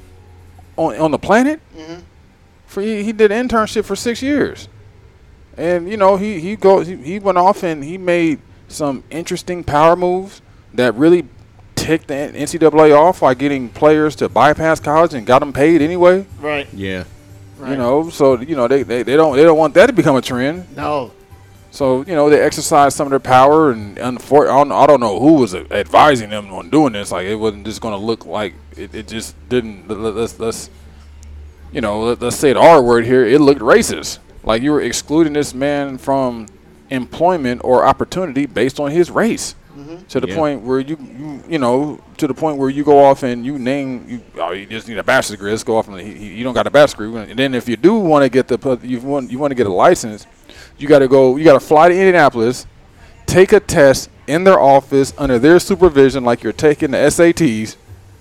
on on the planet. Mm-hmm. For he, he did an internship for six years, and you know he he goes he, he went off and he made some interesting power moves that really ticked the N C double A off by getting players to bypass college and got them paid anyway. Right. Yeah. Right. You know, so you know they, they, they don't they don't want that to become a trend. No. So, you know, they exercised some of their power, and unfor- I, don't, I don't know who was advising them on doing this. Like, it wasn't just going to look like it, it just didn't. let- Let's, let's you know, let, let's say the R word here. It looked racist. Like, you were excluding this man from employment or opportunity based on his race. Mm-hmm. To the Yeah. point where you, you, you know, to the point where you go off and you name, you, oh, you just need a bachelor's degree. Let's go off and he, he, you don't got a bachelor's degree. And then if you do want to get the, you want, you want to get a license. You got to go. You got to fly to Indianapolis, take a test in their office under their supervision, like you're taking the S A Ts.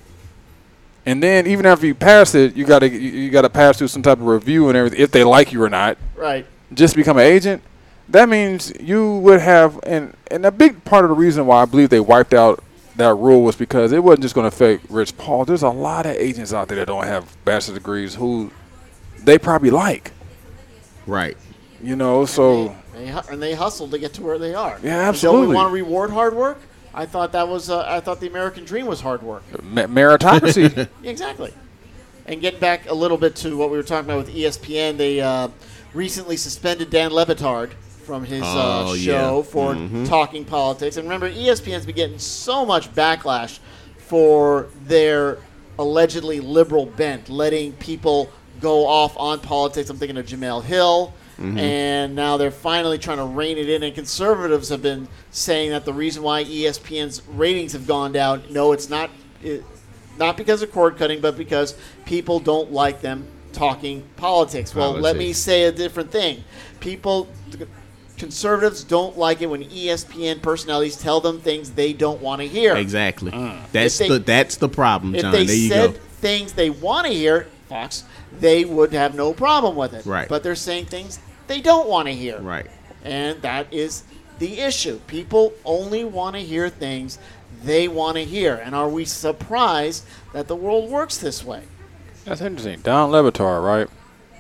And then even after you pass it, you got to you, you got to pass through some type of review and everything if they like you or not. Right. Just become an agent. That means you would have, and and a big part of the reason why I believe they wiped out that rule was because it wasn't just going to affect Rich Paul. There's a lot of agents out there that don't have bachelor's degrees who they probably like. Right. You know, so. They, they, hu- and they hustled to get to where they are. Yeah, And absolutely. don't we want to reward hard work? I thought that was. Uh, I thought the American dream was hard work. Ma- meritocracy. Exactly. And getting back a little bit to what we were talking about with E S P N, they uh, recently suspended Dan Levitard from his uh, Oh, show yeah. for Mhm. talking politics. And remember, E S P N's been getting so much backlash for their allegedly liberal bent, letting people go off on politics. I'm thinking of Jamel Hill. And now they're finally trying to rein it in. And conservatives have been saying that the reason why E S P N's ratings have gone down, no, it's not it, not because of cord cutting, but because people don't like them talking politics. Well, let me Politics. say a different thing. People, conservatives don't like it when E S P N personalities tell them things they don't want to hear. Exactly. That's If they- the that's the problem, If John. they There you said go. things they want to hear, Fox, they would have no problem with it. Right. But they're saying things they don't want to hear. Right. And that is the issue. People only want to hear things they want to hear. And are we surprised that the world works this way? That's interesting. Don Levitard, right?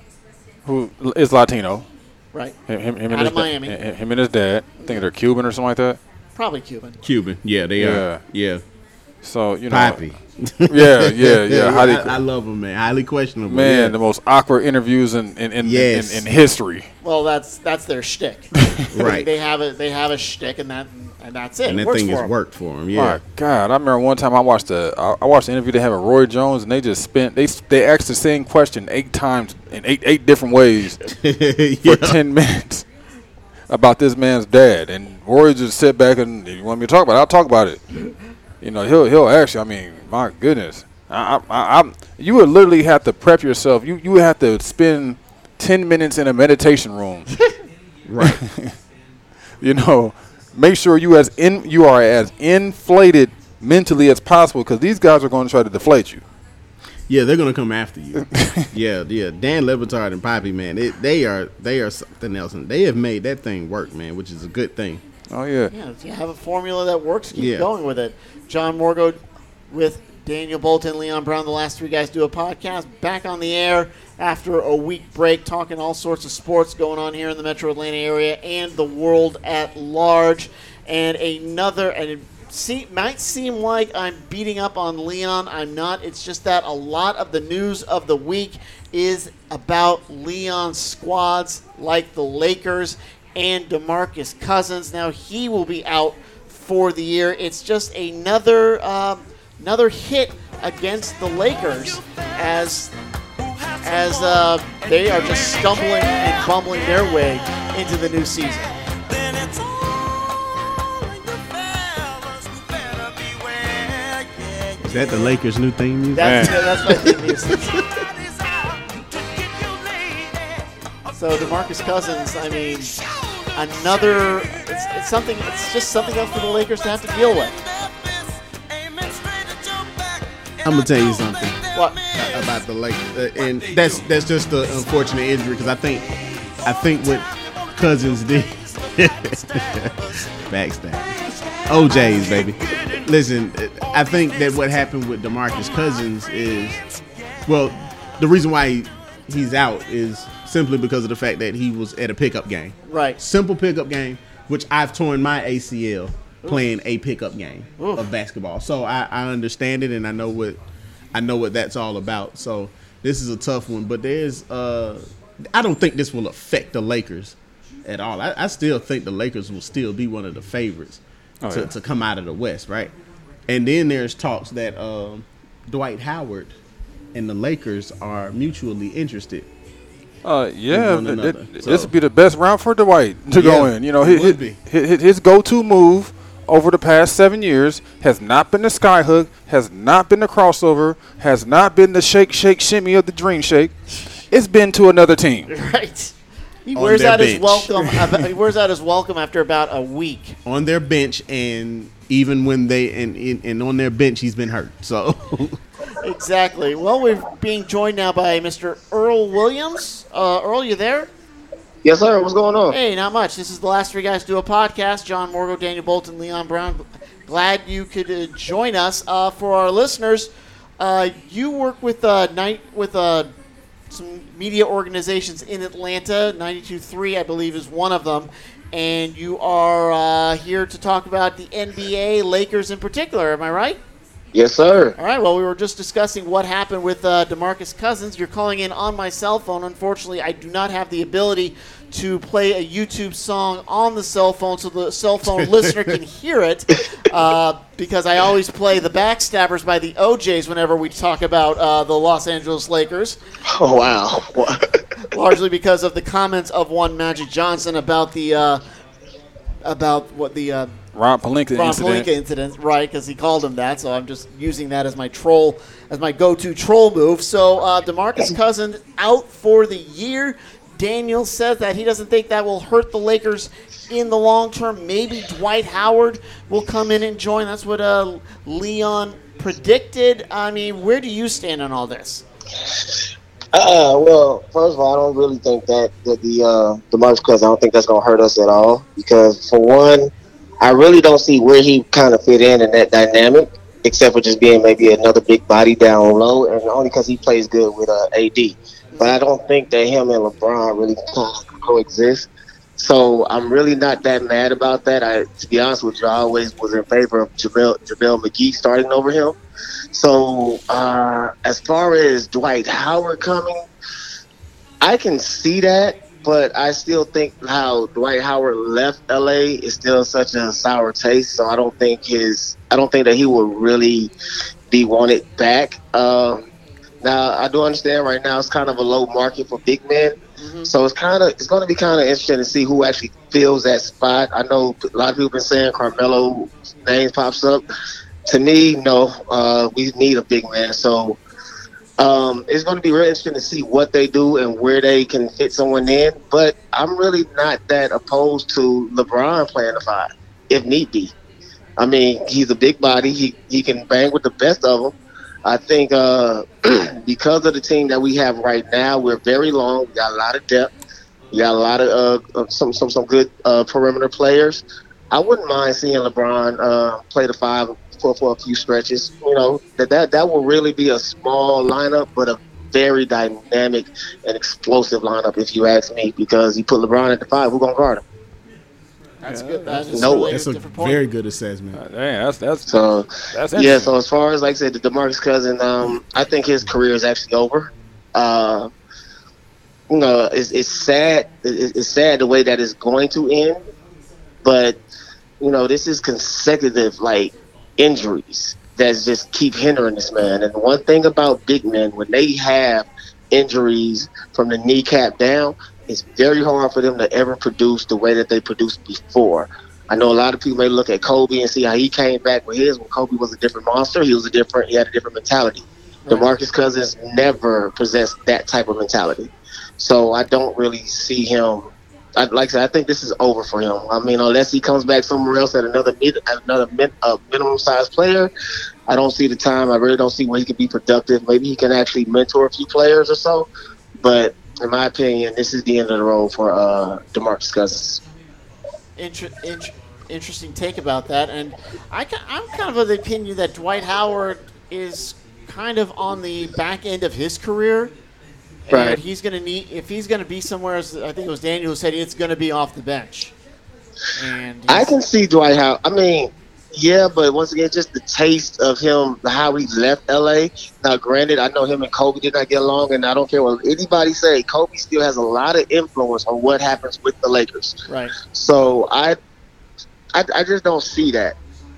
Who is Latino? Right? Him, him, him Out and his of Miami. Da- him him and his dad. I think they're Cuban or something like that. Probably Cuban. Cuban. Yeah, they Yeah. are. Yeah. So you know, Poppy. yeah, yeah, yeah. Highly, I, I love him, man. Highly questionable. man, yeah. the most awkward interviews in in, in, Yes. in, in history. Well, that's that's their shtick. Right. They have a they have a shtick, and that and that's it. and It that works thing for has 'em. worked for him. My Yeah. God, I remember one time I watched the I I watched the interview they had with Roy Jones, and they just spent they they asked the same question eight times in eight eight different ways for yeah. ten minutes about this man's dad, and Roy just sit back and if you want me to talk about it, I'll talk about it. You know, he'll he'll ask you. I mean, my goodness, I, I, I, I'm you would literally have to prep yourself. You you would have to spend ten minutes in a meditation room. Right. You know, make sure you as in you are as inflated mentally as possible because these guys are going to try to deflate you. Yeah, they're gonna come after you. yeah, yeah. Dan Le Batard and Poppy, man, it, they are they are something else, and they have made that thing work, man, which is a good thing. Oh yeah. Yeah, if you have a formula that works, keep Yeah. going with it. John Morgo with Daniel Bolton, Leon Brown, the last three guys do a podcast. Back on the air after a week break, talking all sorts of sports going on here in the Metro Atlanta area and the world at large. And another, and it see, might seem like I'm beating up on Leon. I'm not. It's just that a lot of the news of the week is about Leon's squads, like the Lakers and DeMarcus Cousins. Now he will be out for the year. It's just another um, another hit against the Lakers as as uh, they are just stumbling and bumbling their way into the new season. Is that the Lakers' new theme music? That's, that's my theme music. So DeMarcus Cousins, I mean, another. It's, it's something. It's just something else for the Lakers to have to deal with. I'm gonna tell you something What? about the Lakers, uh, and that's that's just the unfortunate injury because I think I think what Cousins did backstab O J's baby. Listen, I think that what happened with DeMarcus Cousins is, well, the reason why he, he's out is simply because of the fact that he was at a pickup game. Right. Simple pickup game, which I've torn my A C L playing a pickup game Oof. of basketball. So I, I understand it and I know what I know what that's all about. So this is a tough one, but there's uh, I don't think this will affect the Lakers at all. I, I still think the Lakers will still be one of the favorites Oh, to, yeah. to come out of the West, right? And then there's talks that um, Dwight Howard and the Lakers are mutually interested. Uh, yeah, one th- another. th- So- this would be the best round for Dwight to go Yeah, in. You know, it his, would be. his, his go-to move over the past seven years has not been the sky hook, has not been the crossover, has not been the shake, shake, shimmy of the dream shake. It's been to another team. Right. He On wears their out his bench. welcome. ab- he wears out his welcome after about a week. On their bench, and even when they and, and, and on their bench, he's been hurt. So Exactly. Well, we're being joined now by Mister Earl Williams. Uh, Earl, you there? Yes, sir. What's going on? Hey, not much. This is the last three guys do a podcast. John Morgo, Daniel Bolton, Leon Brown. Glad you could uh, join us. Uh, for our listeners, uh, you work with uh, night with uh, some media organizations in Atlanta. ninety-two point three, I believe, is one of them. And you are uh, here to talk about the N B A, Lakers in particular. Am I right? Yes, sir. All right, well, we were just discussing what happened with uh, DeMarcus Cousins. You're calling in on my cell phone. Unfortunately, I do not have the ability to play a YouTube song on the cell phone so the cell phone listener can hear it uh, because I always play The Backstabbers by the O Js whenever we talk about uh, the Los Angeles Lakers, Oh, wow. largely because of the comments of one Magic Johnson about the uh, about what the uh, Ron Palinka Ron incident. Palinka incident, right? Because he called him that, so I'm just using that as my troll, as my go-to troll move. So uh, DeMarcus Cousins out for the year. Daniel says that he doesn't think that will hurt the Lakers in the long term. Maybe Dwight Howard will come in and join. That's what uh, Leon predicted. I mean, where do you stand on all this? Uh, well, first of all, I don't really think that, that the uh, the Marcus Cousins, I don't think that's going to hurt us at all. Because, for one, I really don't see where he kind of fit in in that dynamic, except for just being maybe another big body down low, and only because he plays good with uh, A D. But I don't think that him and LeBron really kind of coexist. So I'm really not that mad about that. I, to be honest with you, I always was in favor of JaVale, JaVale McGee starting over him. So uh, as far as Dwight Howard coming, I can see that, but I still think how Dwight Howard left L A is still such a sour taste. So I don't think his, I don't think that he will really be wanted back. Uh, now I do understand right now it's kind of a low market for big men. Mm-hmm. So it's kind of it's going to be kind of interesting to see who actually fills that spot. I know a lot of people been saying Carmelo names pops up. To me, no, uh, we need a big man. So um, it's going to be really interesting to see what they do and where they can fit someone in. But I'm really not that opposed to LeBron playing the five if need be. I mean, he's a big body. He he can bang with the best of them. I think uh, because of the team that we have right now, we're very long. We got a lot of depth. We got a lot of uh, some some some good uh, perimeter players. I wouldn't mind seeing LeBron uh, play the five for, for a few stretches. You know, that, that that will really be a small lineup, but a very dynamic and explosive lineup, if you ask me, because you put LeBron at the five, who's going to guard him? That's good. That's No, really That's a different point. very good assessment. Uh, Dang, that's that's So, that's yeah, interesting. so as far as, like I said, the DeMarcus Cousins, um, I think his career is actually over. Uh, you know, it's, it's sad. It's, it's sad the way that it's going to end, but, you know, this is consecutive, like, injuries that just keep hindering this man. And one thing about big men, when they have injuries from the kneecap down, it's very hard for them to ever produce the way that they produced before. I know a lot of people may look at Kobe and see how he came back with his. When Kobe was a different monster, he was a different. He had a different mentality. Right. DeMarcus Cousins never possessed that type of mentality, so I don't really see him. I, like I said, I think this is over for him. I mean, unless he comes back somewhere else at another mid, at another min, uh, minimum size player, I don't see the time. I really don't see where he can be productive. Maybe he can actually mentor a few players or so, but in my opinion, this is the end of the road for uh, DeMarcus Cousins. Inter- int- interesting take about that, and I, ca- I'm kind of of the opinion that Dwight Howard is kind of on the back end of his career, and Right. he's going to need if he's going to be somewhere. As I think it was Daniel who said it's going to be off the bench. And I he's- can see Dwight Howard. I mean, yeah, but once again, just the taste of him, how he left L A. Now, granted, I know him and Kobe did not get along, and I don't care what anybody say. Kobe still has a lot of influence on what happens with the Lakers. right. So I, I, I just don't see that.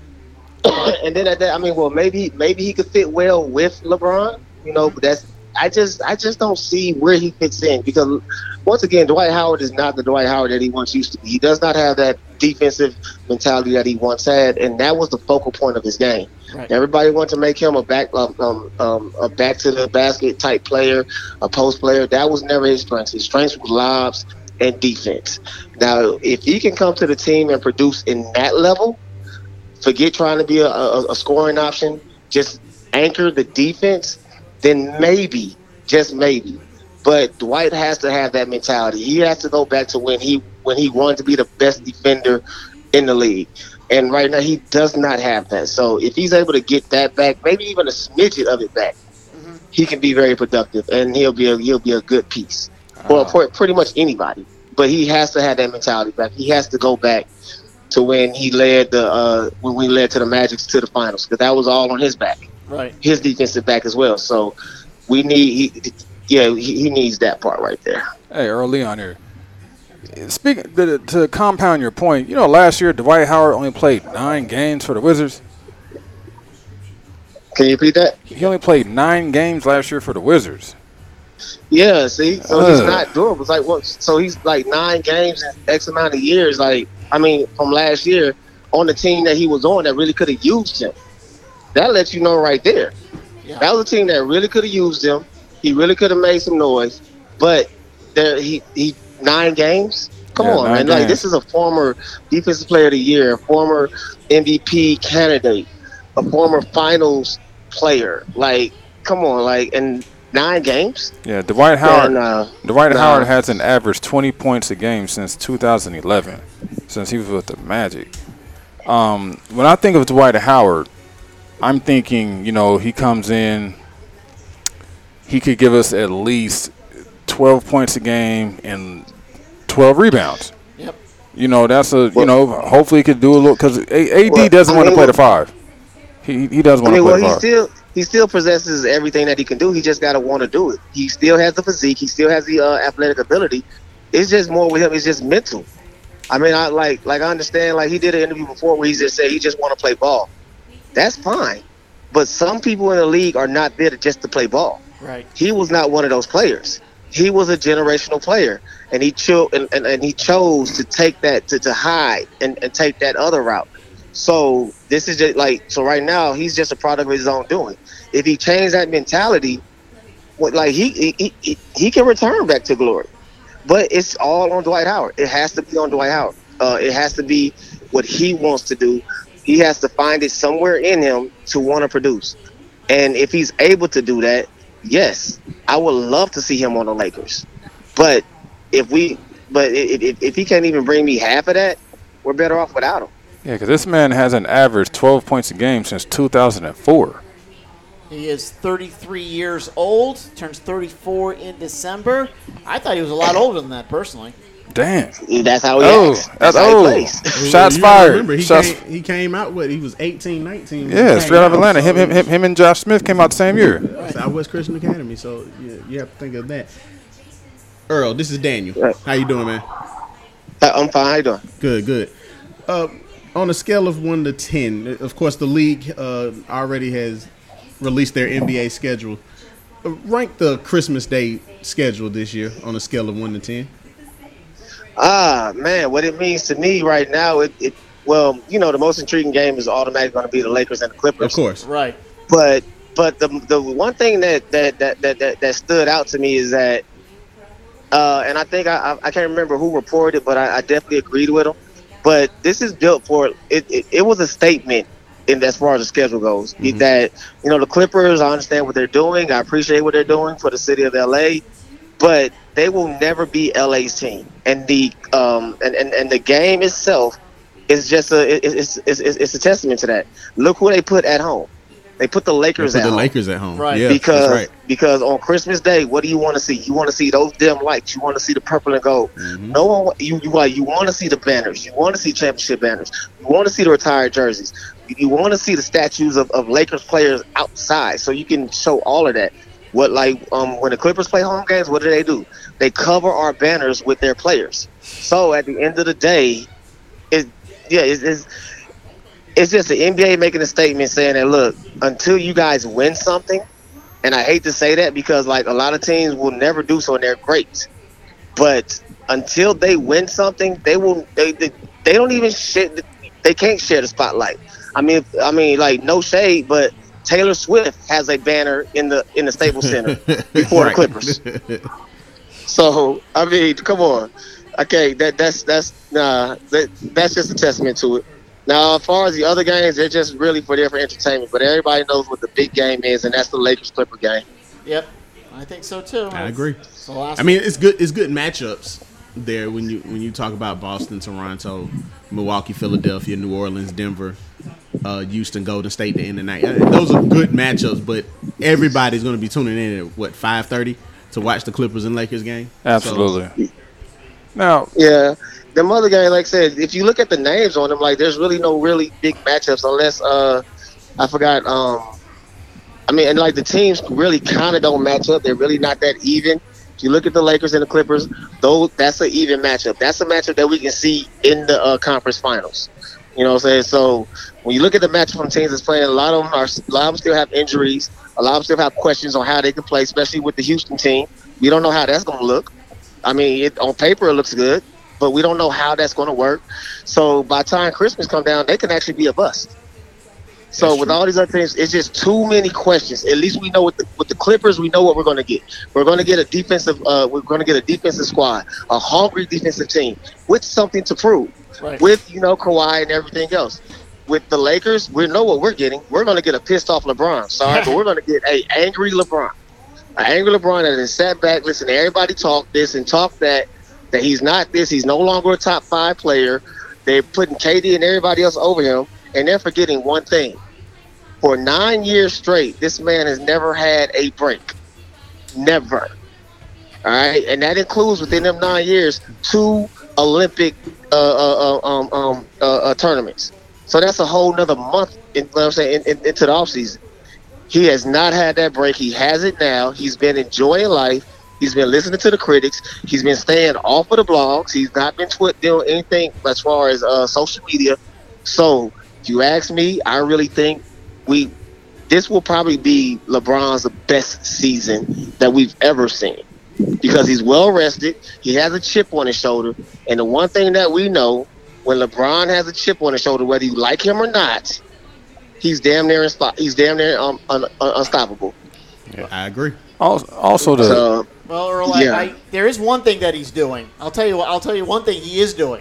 And then at that, I mean, well, maybe maybe he could fit well with LeBron, you know. But that's I just I just don't see where he fits in because once again, Dwight Howard is not the Dwight Howard that he once used to be. He does not have that defensive mentality that he once had, and that was the focal point of his game. Right. Everybody wanted to make him a back um, um, um, a back to the basket type player, a post player. That was never his strength. His strength was lobs and defense. Now, if he can come to the team and produce in that level, forget trying to be a, a, a scoring option, just anchor the defense, then maybe, just maybe. But Dwight has to have that mentality. He has to go back to when he when he wanted to be the best defender in the league. And right now he does not have that. So if he's able to get that back, maybe even a smidget of it back, mm-hmm. he can be very productive and he'll be a, he'll be a good piece. Well, for pretty much anybody. But he has to have that mentality back. He has to go back to when he led the uh, when we led to the Magic to the finals because that was all on his back, Right. his defensive back as well. So we need, he, yeah, he, he needs that part right there. Hey, Earl Leon here. Speaking to, to compound your point, you know, last year Dwight Howard only played nine games for the Wizards. Can you repeat that? He only played nine games last year for the Wizards. Yeah, see, so he's Ugh. not durable. It's like what? So he's like nine games in X amount of years. Like I mean, from last year on the team that he was on that really could have used him. That lets you know right there. Yeah. That was a team that really could have used him. He really could have made some noise, but there he he nine games. Come Yeah, on, nine man! Like games. this is a former defensive player of the year, a former M V P candidate, a former Finals player. Like, come on, like and nine games. Yeah, Dwight Howard. And, uh, Dwight nah. Howard hasn't averaged twenty points a game since two thousand eleven, since he was with the Magic. Um, when I think of Dwight Howard, I'm thinking, you know, he comes in, he could give us at least twelve points a game and twelve rebounds. Yep. You know, that's a, you Well- know, hopefully he could do a little, because A D Well, doesn't I want to mean, play well- the five. He he does I want to mean, play well, the he five. still he still possesses everything that he can do. He just got to want to do it. He still has the physique. He still has the uh, athletic ability. It's just more with him. It's just mental. I mean, I like like I understand. Like he did an interview before where he just said he just want to play ball. That's fine, but some people in the league are not there to just to play ball. Right. He was not one of those players. He was a generational player, and he cho- and, and, and he chose to take that to, to hide and, and take that other route. So this is just like so right now he's just a product of his own doing. If he changed that mentality, what like he he, he he can return back to glory. But it's all on Dwight Howard. It has to be on Dwight Howard. Uh, it has to be what he wants to do. He has to find it somewhere in him to want to produce. And if he's able to do that, yes, I would love to see him on the Lakers. But if we, but if, if, if he can't even bring me half of that, we're better off without him. Yeah, because this man hasn't averaged twelve points a game since two thousand four. He is thirty-three years old, turns thirty-four in December. I thought he was a lot older than that, personally. Damn. That's how he Oh, acts. That's that's how he oh. plays. Shots You gotta fired. Remember, he, Shots, came, he came out what he was eighteen, nineteen. when he yeah, came straight out of out, Atlanta. so Him, him, him, him and Josh Smith came out the same year. Southwest Christian Academy. So you, you have to think of that. Earl, this is Daniel. Right. How you doing, man? Uh, I'm fine. How you doing? Good, good. Uh, on a scale of one to ten, of course, the league uh, already has released their N B A schedule. Uh, rank the Christmas Day schedule this year on a scale of one to ten. Ah, man, what it means to me right now, it, it well, you know, the most intriguing game is automatically going to be the Lakers and the Clippers. Of course. Right. But but the the one thing that that that that, that, that stood out to me is that, uh, and I think I I can't remember who reported it, but I, I definitely agreed with him. But this is built for it. It, it was a statement in as far as the schedule goes. Mm-hmm. That you know the Clippers, I understand what they're doing. I appreciate what they're doing for the city of L A, but they will never be L A's team. And the um and, and, and the game itself is just a it, it's, it's it's it's a testament to that. Look who they put at home. They put the Lakers They put at the home. Lakers at home. Right. Yeah, because that's right. because on Christmas Day, what do you want to see? You want to see those dim lights. You want to see the purple and gold. Mm-hmm. No one you you like you want to see the banners. You want to see championship banners. You want to see the retired jerseys. You, you want to see the statues of, of Lakers players outside, so you can show all of that. What like um when the Clippers play home games, what do they do? They cover our banners with their players. So at the end of the day, it yeah it's. it's It's just the N B A making a statement saying that, look, until you guys win something, and I hate to say that because, like, a lot of teams will never do so, and they're great. But until they win something, they will. They they, they don't even share. They can't share the spotlight. I mean, I mean, like, no shade, but Taylor Swift has a banner in the in the Staples Center before the Clippers. So I mean, come on. Okay, that that's that's nah. That that's just a testament to it. Now, as far as the other games, they're just really for there for entertainment. But everybody knows what the big game is, and that's the Lakers-Clipper game. Yep. I think so, too. I agree. It's the last I mean, it's good. It's good matchups there when you when you talk about Boston, Toronto, Milwaukee, Philadelphia, New Orleans, Denver, uh, Houston, Golden State. The end of the night. Those are good matchups. But everybody's going to be tuning in at what five thirty to watch the Clippers and Lakers game. Absolutely. So, now, yeah. The other game, like I said, if you look at the names on them, like there's really no really big matchups unless uh, I forgot. Um, I mean, and like the teams really kind of don't match up. They're really not that even. If you look at the Lakers and the Clippers, though, that's an even matchup. That's a matchup that we can see in the uh, conference finals. You know what I'm saying? So when you look at the matchup from teams that's playing, a lot of them are, a lot of them still have injuries. A lot of them still have questions on how they can play, especially with the Houston team. We don't know how that's going to look. I mean, it, on paper it looks good, but we don't know how that's going to work. So by the time Christmas comes down, they can actually be a bust. So That's with true. all these other things, it's just too many questions. At least we know with the with the Clippers, we know what we're going to get. We're going to get a defensive. Uh, we're going to get a defensive squad, a hungry defensive team with something to prove. Right. With you know Kawhi and everything else. With the Lakers, we know what we're getting. We're going to get a pissed off LeBron. Sorry, but we're going to get a angry LeBron. An angry LeBron that has sat back, listen to everybody talk this and talk that. That he's not this. He's no longer a top five player. They're putting K D and everybody else over him, and they're forgetting one thing. For nine years straight, this man has never had a break. Never. All right? And that includes, within them nine years, two Olympic uh, uh, uh, um, um, uh, uh, tournaments. So that's a whole nother month in, what I'm saying, in, in, into the offseason. He has not had that break. He has it now. He's been enjoying life. He's been listening to the critics. He's been staying off of the blogs. He's not been twi- doing anything as far as uh, social media. So, if you ask me, I really think we this will probably be LeBron's best season that we've ever seen because he's well rested. He has a chip on his shoulder, and the one thing that we know, when LeBron has a chip on his shoulder, whether you like him or not, he's damn near inspo- he's damn near um, un- un- unstoppable. Yeah, I agree. also, also the So, Well, Earl, I, Yeah. I, there is one thing that he's doing. I'll tell you. I'll tell you one thing he is doing.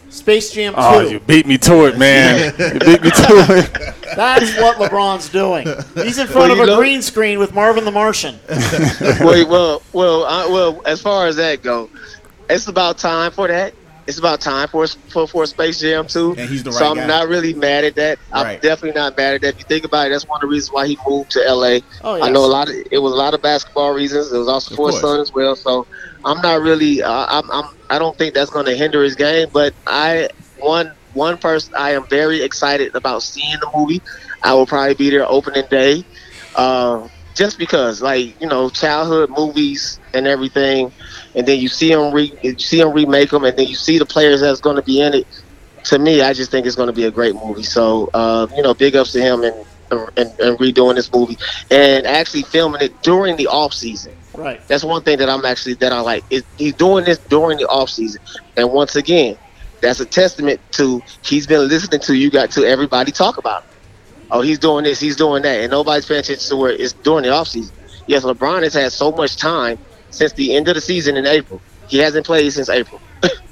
Space Jam two. Oh, you beat me to it, man. You beat me to it. That's what LeBron's doing. He's in front Well, of you a know- green screen with Marvin the Martian. Wait, well, well, uh, well. As far as that go, it's about time for that. It's about time for for, for Space Jam two. And he's the so right I'm guy. not really mad at that. I'm Right. definitely not mad at that. If you think about it, that's one of the reasons why he moved to L A. Oh, I yes. know a lot of it was a lot of basketball reasons. It was also Of for his course. son as well. So I'm not really. Uh, I'm, I'm. I don't think that's going to hinder his game. But I one one person I am very excited about seeing the movie. I will probably be there opening day. Uh, just because, like, you know, childhood movies and everything, and then you see them re- you see them remake them, and then you see the players that's going to be in it. To me, I just think it's going to be a great movie. So, uh, you know, big ups to him and, and and redoing this movie and actually filming it during the off season. Right. That's one thing that I'm actually that I like. Is he's doing this during the off season, and once again, that's a testament to he's been listening to you got to everybody talk about it. Oh, he's doing this, he's doing that, and nobody's paying attention to where it's during the offseason. Yes, LeBron has had so much time since the end of the season in April. He hasn't played since April.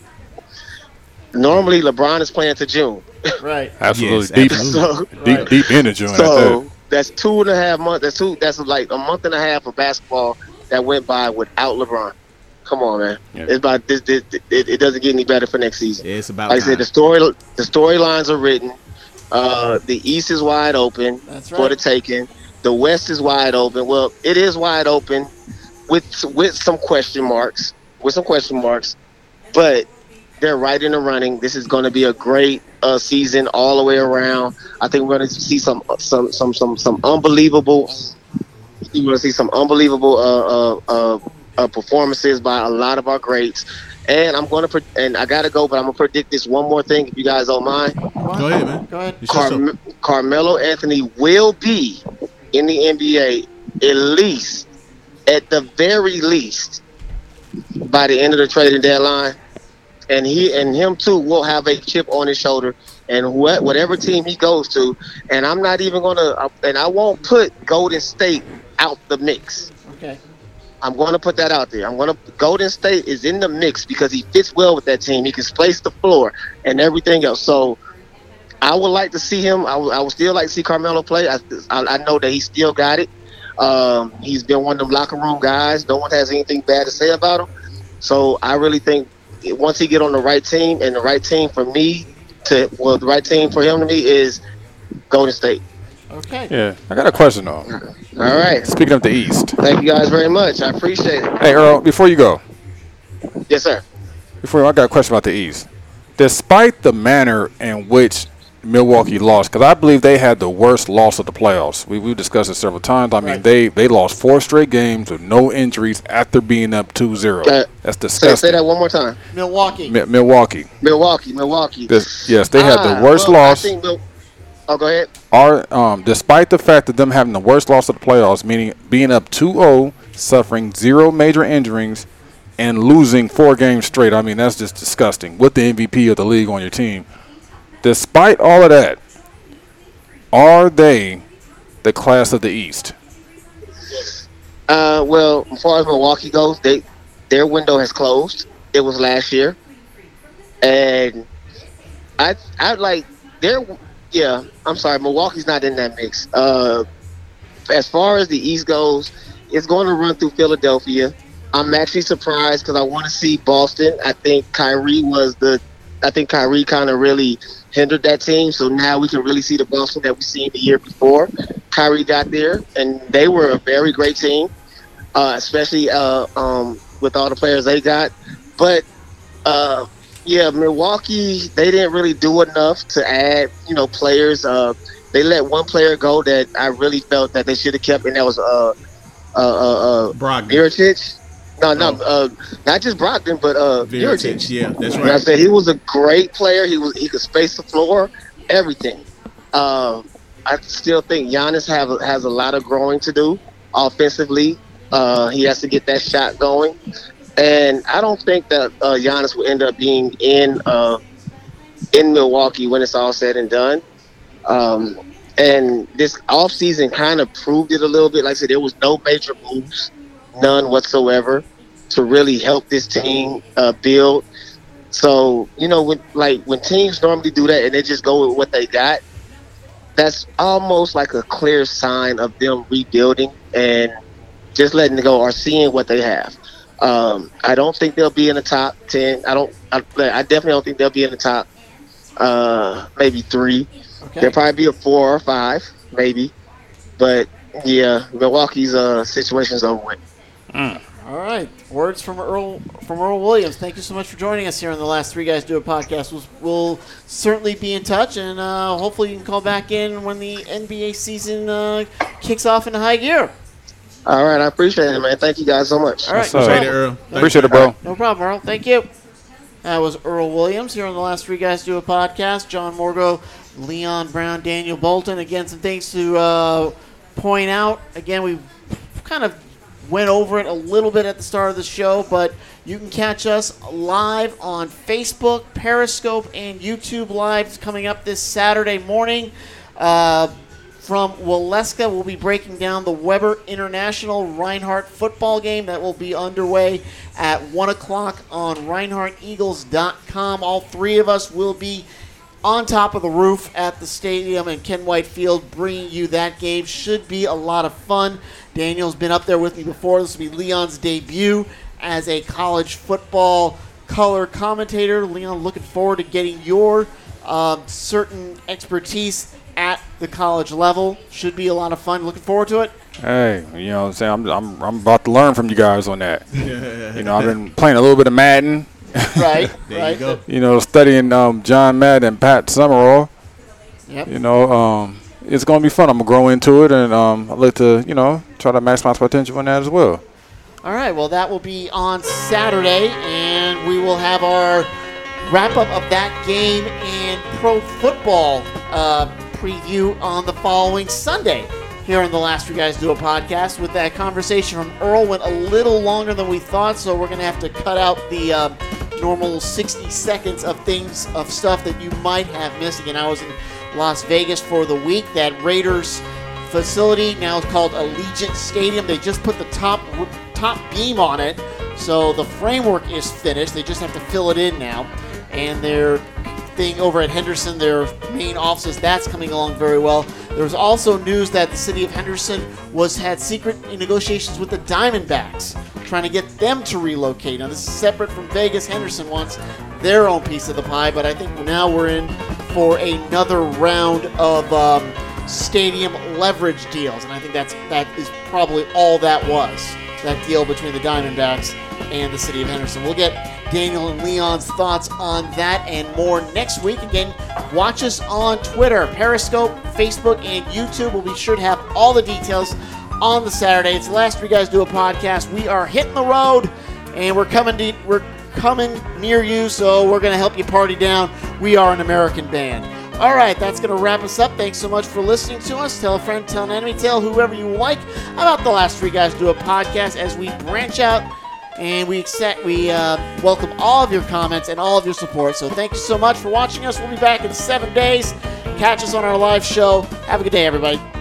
Normally, LeBron is playing to June. Right. Absolutely. Yes, deep, absolutely. So, deep, Right. deep into June. so that's two and a half months. That's two. That's like a month and a half of basketball that went by without LeBron. Come on, man. Yeah. It's about this. this it, it doesn't get any better for next season. Yeah, it's about Like I time. said, the story, the storylines are written. Uh, the East is wide open That's for right. the taking. The West is wide open. Well, it is wide open with with some question marks. With some question marks, but they're right in the running. This is going to be a great uh, season all the way around. I think we're going to see some some some some some unbelievable. You're going to see some unbelievable uh, uh, uh, uh, performances by a lot of our greats. And I'm going to, pre- and I got to go, but I'm going to predict this one more thing, if you guys don't mind. Go ahead, man. Go ahead. It's your show. Carm- Carmelo Anthony will be in the N B A at least, at the very least, by the end of the trading deadline. And he and him too will have a chip on his shoulder. And what whatever team he goes to, and I'm not even gonna, and I won't put Golden State out the mix. Okay. I'm going to put that out there. I'm going to Golden State is in the mix because he fits well with that team. He can space the floor and everything else. So I would like to see him. I would, I would still like to see Carmelo play. I, I, I know that he still got it. Um, he's been one of them locker room guys. No one has anything bad to say about him. So I really think once he get on the right team, and the right team for me to well, the right team for him to me is Golden State. Okay. Yeah, I got a question though. All right. Speaking of the East, Thank you guys very much. I appreciate it. hey Earl, before you go, Yes, sir. before I got a question about the East. Despite the manner in which Milwaukee lost, because I believe they had the worst loss of the playoffs. We we discussed it several times. I mean, Right. they they lost four straight games with no injuries after being up two zero. Uh, That's Say, disgusting. say that one more time. Milwaukee. Mi- Milwaukee. Milwaukee, Milwaukee. This, yes, they had Ah, the worst well, I loss. think Mil- oh, go ahead. Are um, despite the fact that them having the worst loss of the playoffs, meaning being up two oh, suffering zero major injuries, and losing four games straight. I mean, that's just disgusting. With the M V P of the league on your team, despite all of that, are they the class of the East? Uh, well, as far as Milwaukee goes, they their window has closed. It was last year, and I I like their yeah. I'm sorry, Milwaukee's not in that mix. Uh, as far as the East goes, it's going to run through Philadelphia. I'm actually surprised because I want to see Boston. I think Kyrie was the. I think Kyrie kind of really hindered that team. So now we can really see the Boston that we seen the year before. Kyrie got there, and they were a very great team, uh, especially uh, um, with all the players they got. But uh, yeah, Milwaukee, they didn't really do enough to add, you know, players. Uh, they let one player go that I really felt that they should have kept, and that was uh, uh, uh, uh, Brogdon. Mirotic. No, no, Oh. uh, not just Brogdon, but uh, Mirotic, Mirotic. yeah, that's And I right. said he was a great player. He was he could space the floor, everything. Uh, I still think Giannis have a, has a lot of growing to do offensively. Uh, he has to get that shot going, and I don't think that uh, Giannis will end up being in uh, in Milwaukee when it's all said and done. Um, and this offseason kind of proved it a little bit. Like I said, there was no major moves, none whatsoever, to really help this team uh, build. So, you know, when like when teams normally do that and they just go with what they got, that's almost like a clear sign of them rebuilding and just letting it go or seeing what they have. Um, I don't think they'll be in the top ten. I don't. I, I definitely don't think they'll be in the top uh, maybe three. Okay. They'll probably be a four or five, maybe. But yeah, Milwaukee's uh, situation's over with. Mm. All right. Words from Earl from Earl Williams. Thank you so much for joining us here on the Last Three Guys Do a Podcast. We'll, we'll certainly be in touch, and uh, hopefully you can call back in when the N B A season uh, kicks off in high gear. All right, I appreciate it, man. Thank you guys so much. All right. Yes, sir. Appreciate it, Earl. Appreciate it, bro. No problem, Earl. Thank you. That was Earl Williams here on the Last Three Guys Do a Podcast. John Morgo, Leon Brown, Daniel Bolton. Again, some things to uh, point out. Again, we kind of went over it a little bit at the start of the show, but you can catch us live on Facebook, Periscope, and YouTube Live coming up this Saturday morning. Uh, from Waleska, we'll be breaking down the Weber International Reinhardt football game that will be underway at one o'clock on Reinhardt Eagles dot com. All three of us will be on top of the roof at the stadium in Ken White Field bringing you that game. Should be a lot of fun. Daniel's been up there with me before. This will be Leon's debut as a college football color commentator. Leon, looking forward to getting your uh, certain expertise at the college level. Should be a lot of fun. Looking forward to it. Hey, you know what I'm saying? I'm, I'm, I'm about to learn from you guys on that. You know, I've been playing a little bit of Madden. Right. There right. you go. You know, studying um, John Madden and Pat Summerall. Yep. You know, um, it's going to be fun. I'm going to grow into it, and um, I'd like to, you know, try to maximize potential in that as well. All right. Well, that will be on Saturday, and we will have our wrap-up of that game and pro football uh, preview on the following Sunday here on the Last Three Guys Do a Podcast. With that conversation from Earl went a little longer than we thought, so we're going to have to cut out the uh, normal sixty seconds of things, of stuff that you might have missed. Again, I was in Las Vegas for the week. That Raiders facility, now it's called Allegiant Stadium. They just put the top top beam on it, so the framework is finished. They just have to fill it in now. And their thing over at Henderson, their main offices, that's coming along very well. There was also news that the city of Henderson was had secret negotiations with the Diamondbacks, trying to get them to relocate. Now, this is separate from Vegas. Henderson wants their own piece of the pie, but I think now we're in for another round of um, stadium leverage deals, and I think that's that is probably all that was, that deal between the Diamondbacks and the city of Henderson. We'll get Daniel and Leon's thoughts on that and more next week. Again, watch us on Twitter, Periscope, Facebook, and YouTube. We'll be sure to have all the details on the Saturday. It's the Last Three Guys Do a Podcast. We are hitting the road, and we're coming to, we're coming near you, so we're going to help you party down. We are an American band. All right, that's going to wrap us up. Thanks so much for listening to us. Tell a friend, tell an enemy, tell whoever you like about the Last Three Guys Do a Podcast as we branch out. And we accept, we uh, welcome all of your comments and all of your support. So thank you so much for watching us. We'll be back in seven days. Catch us on our live show. Have a good day, everybody.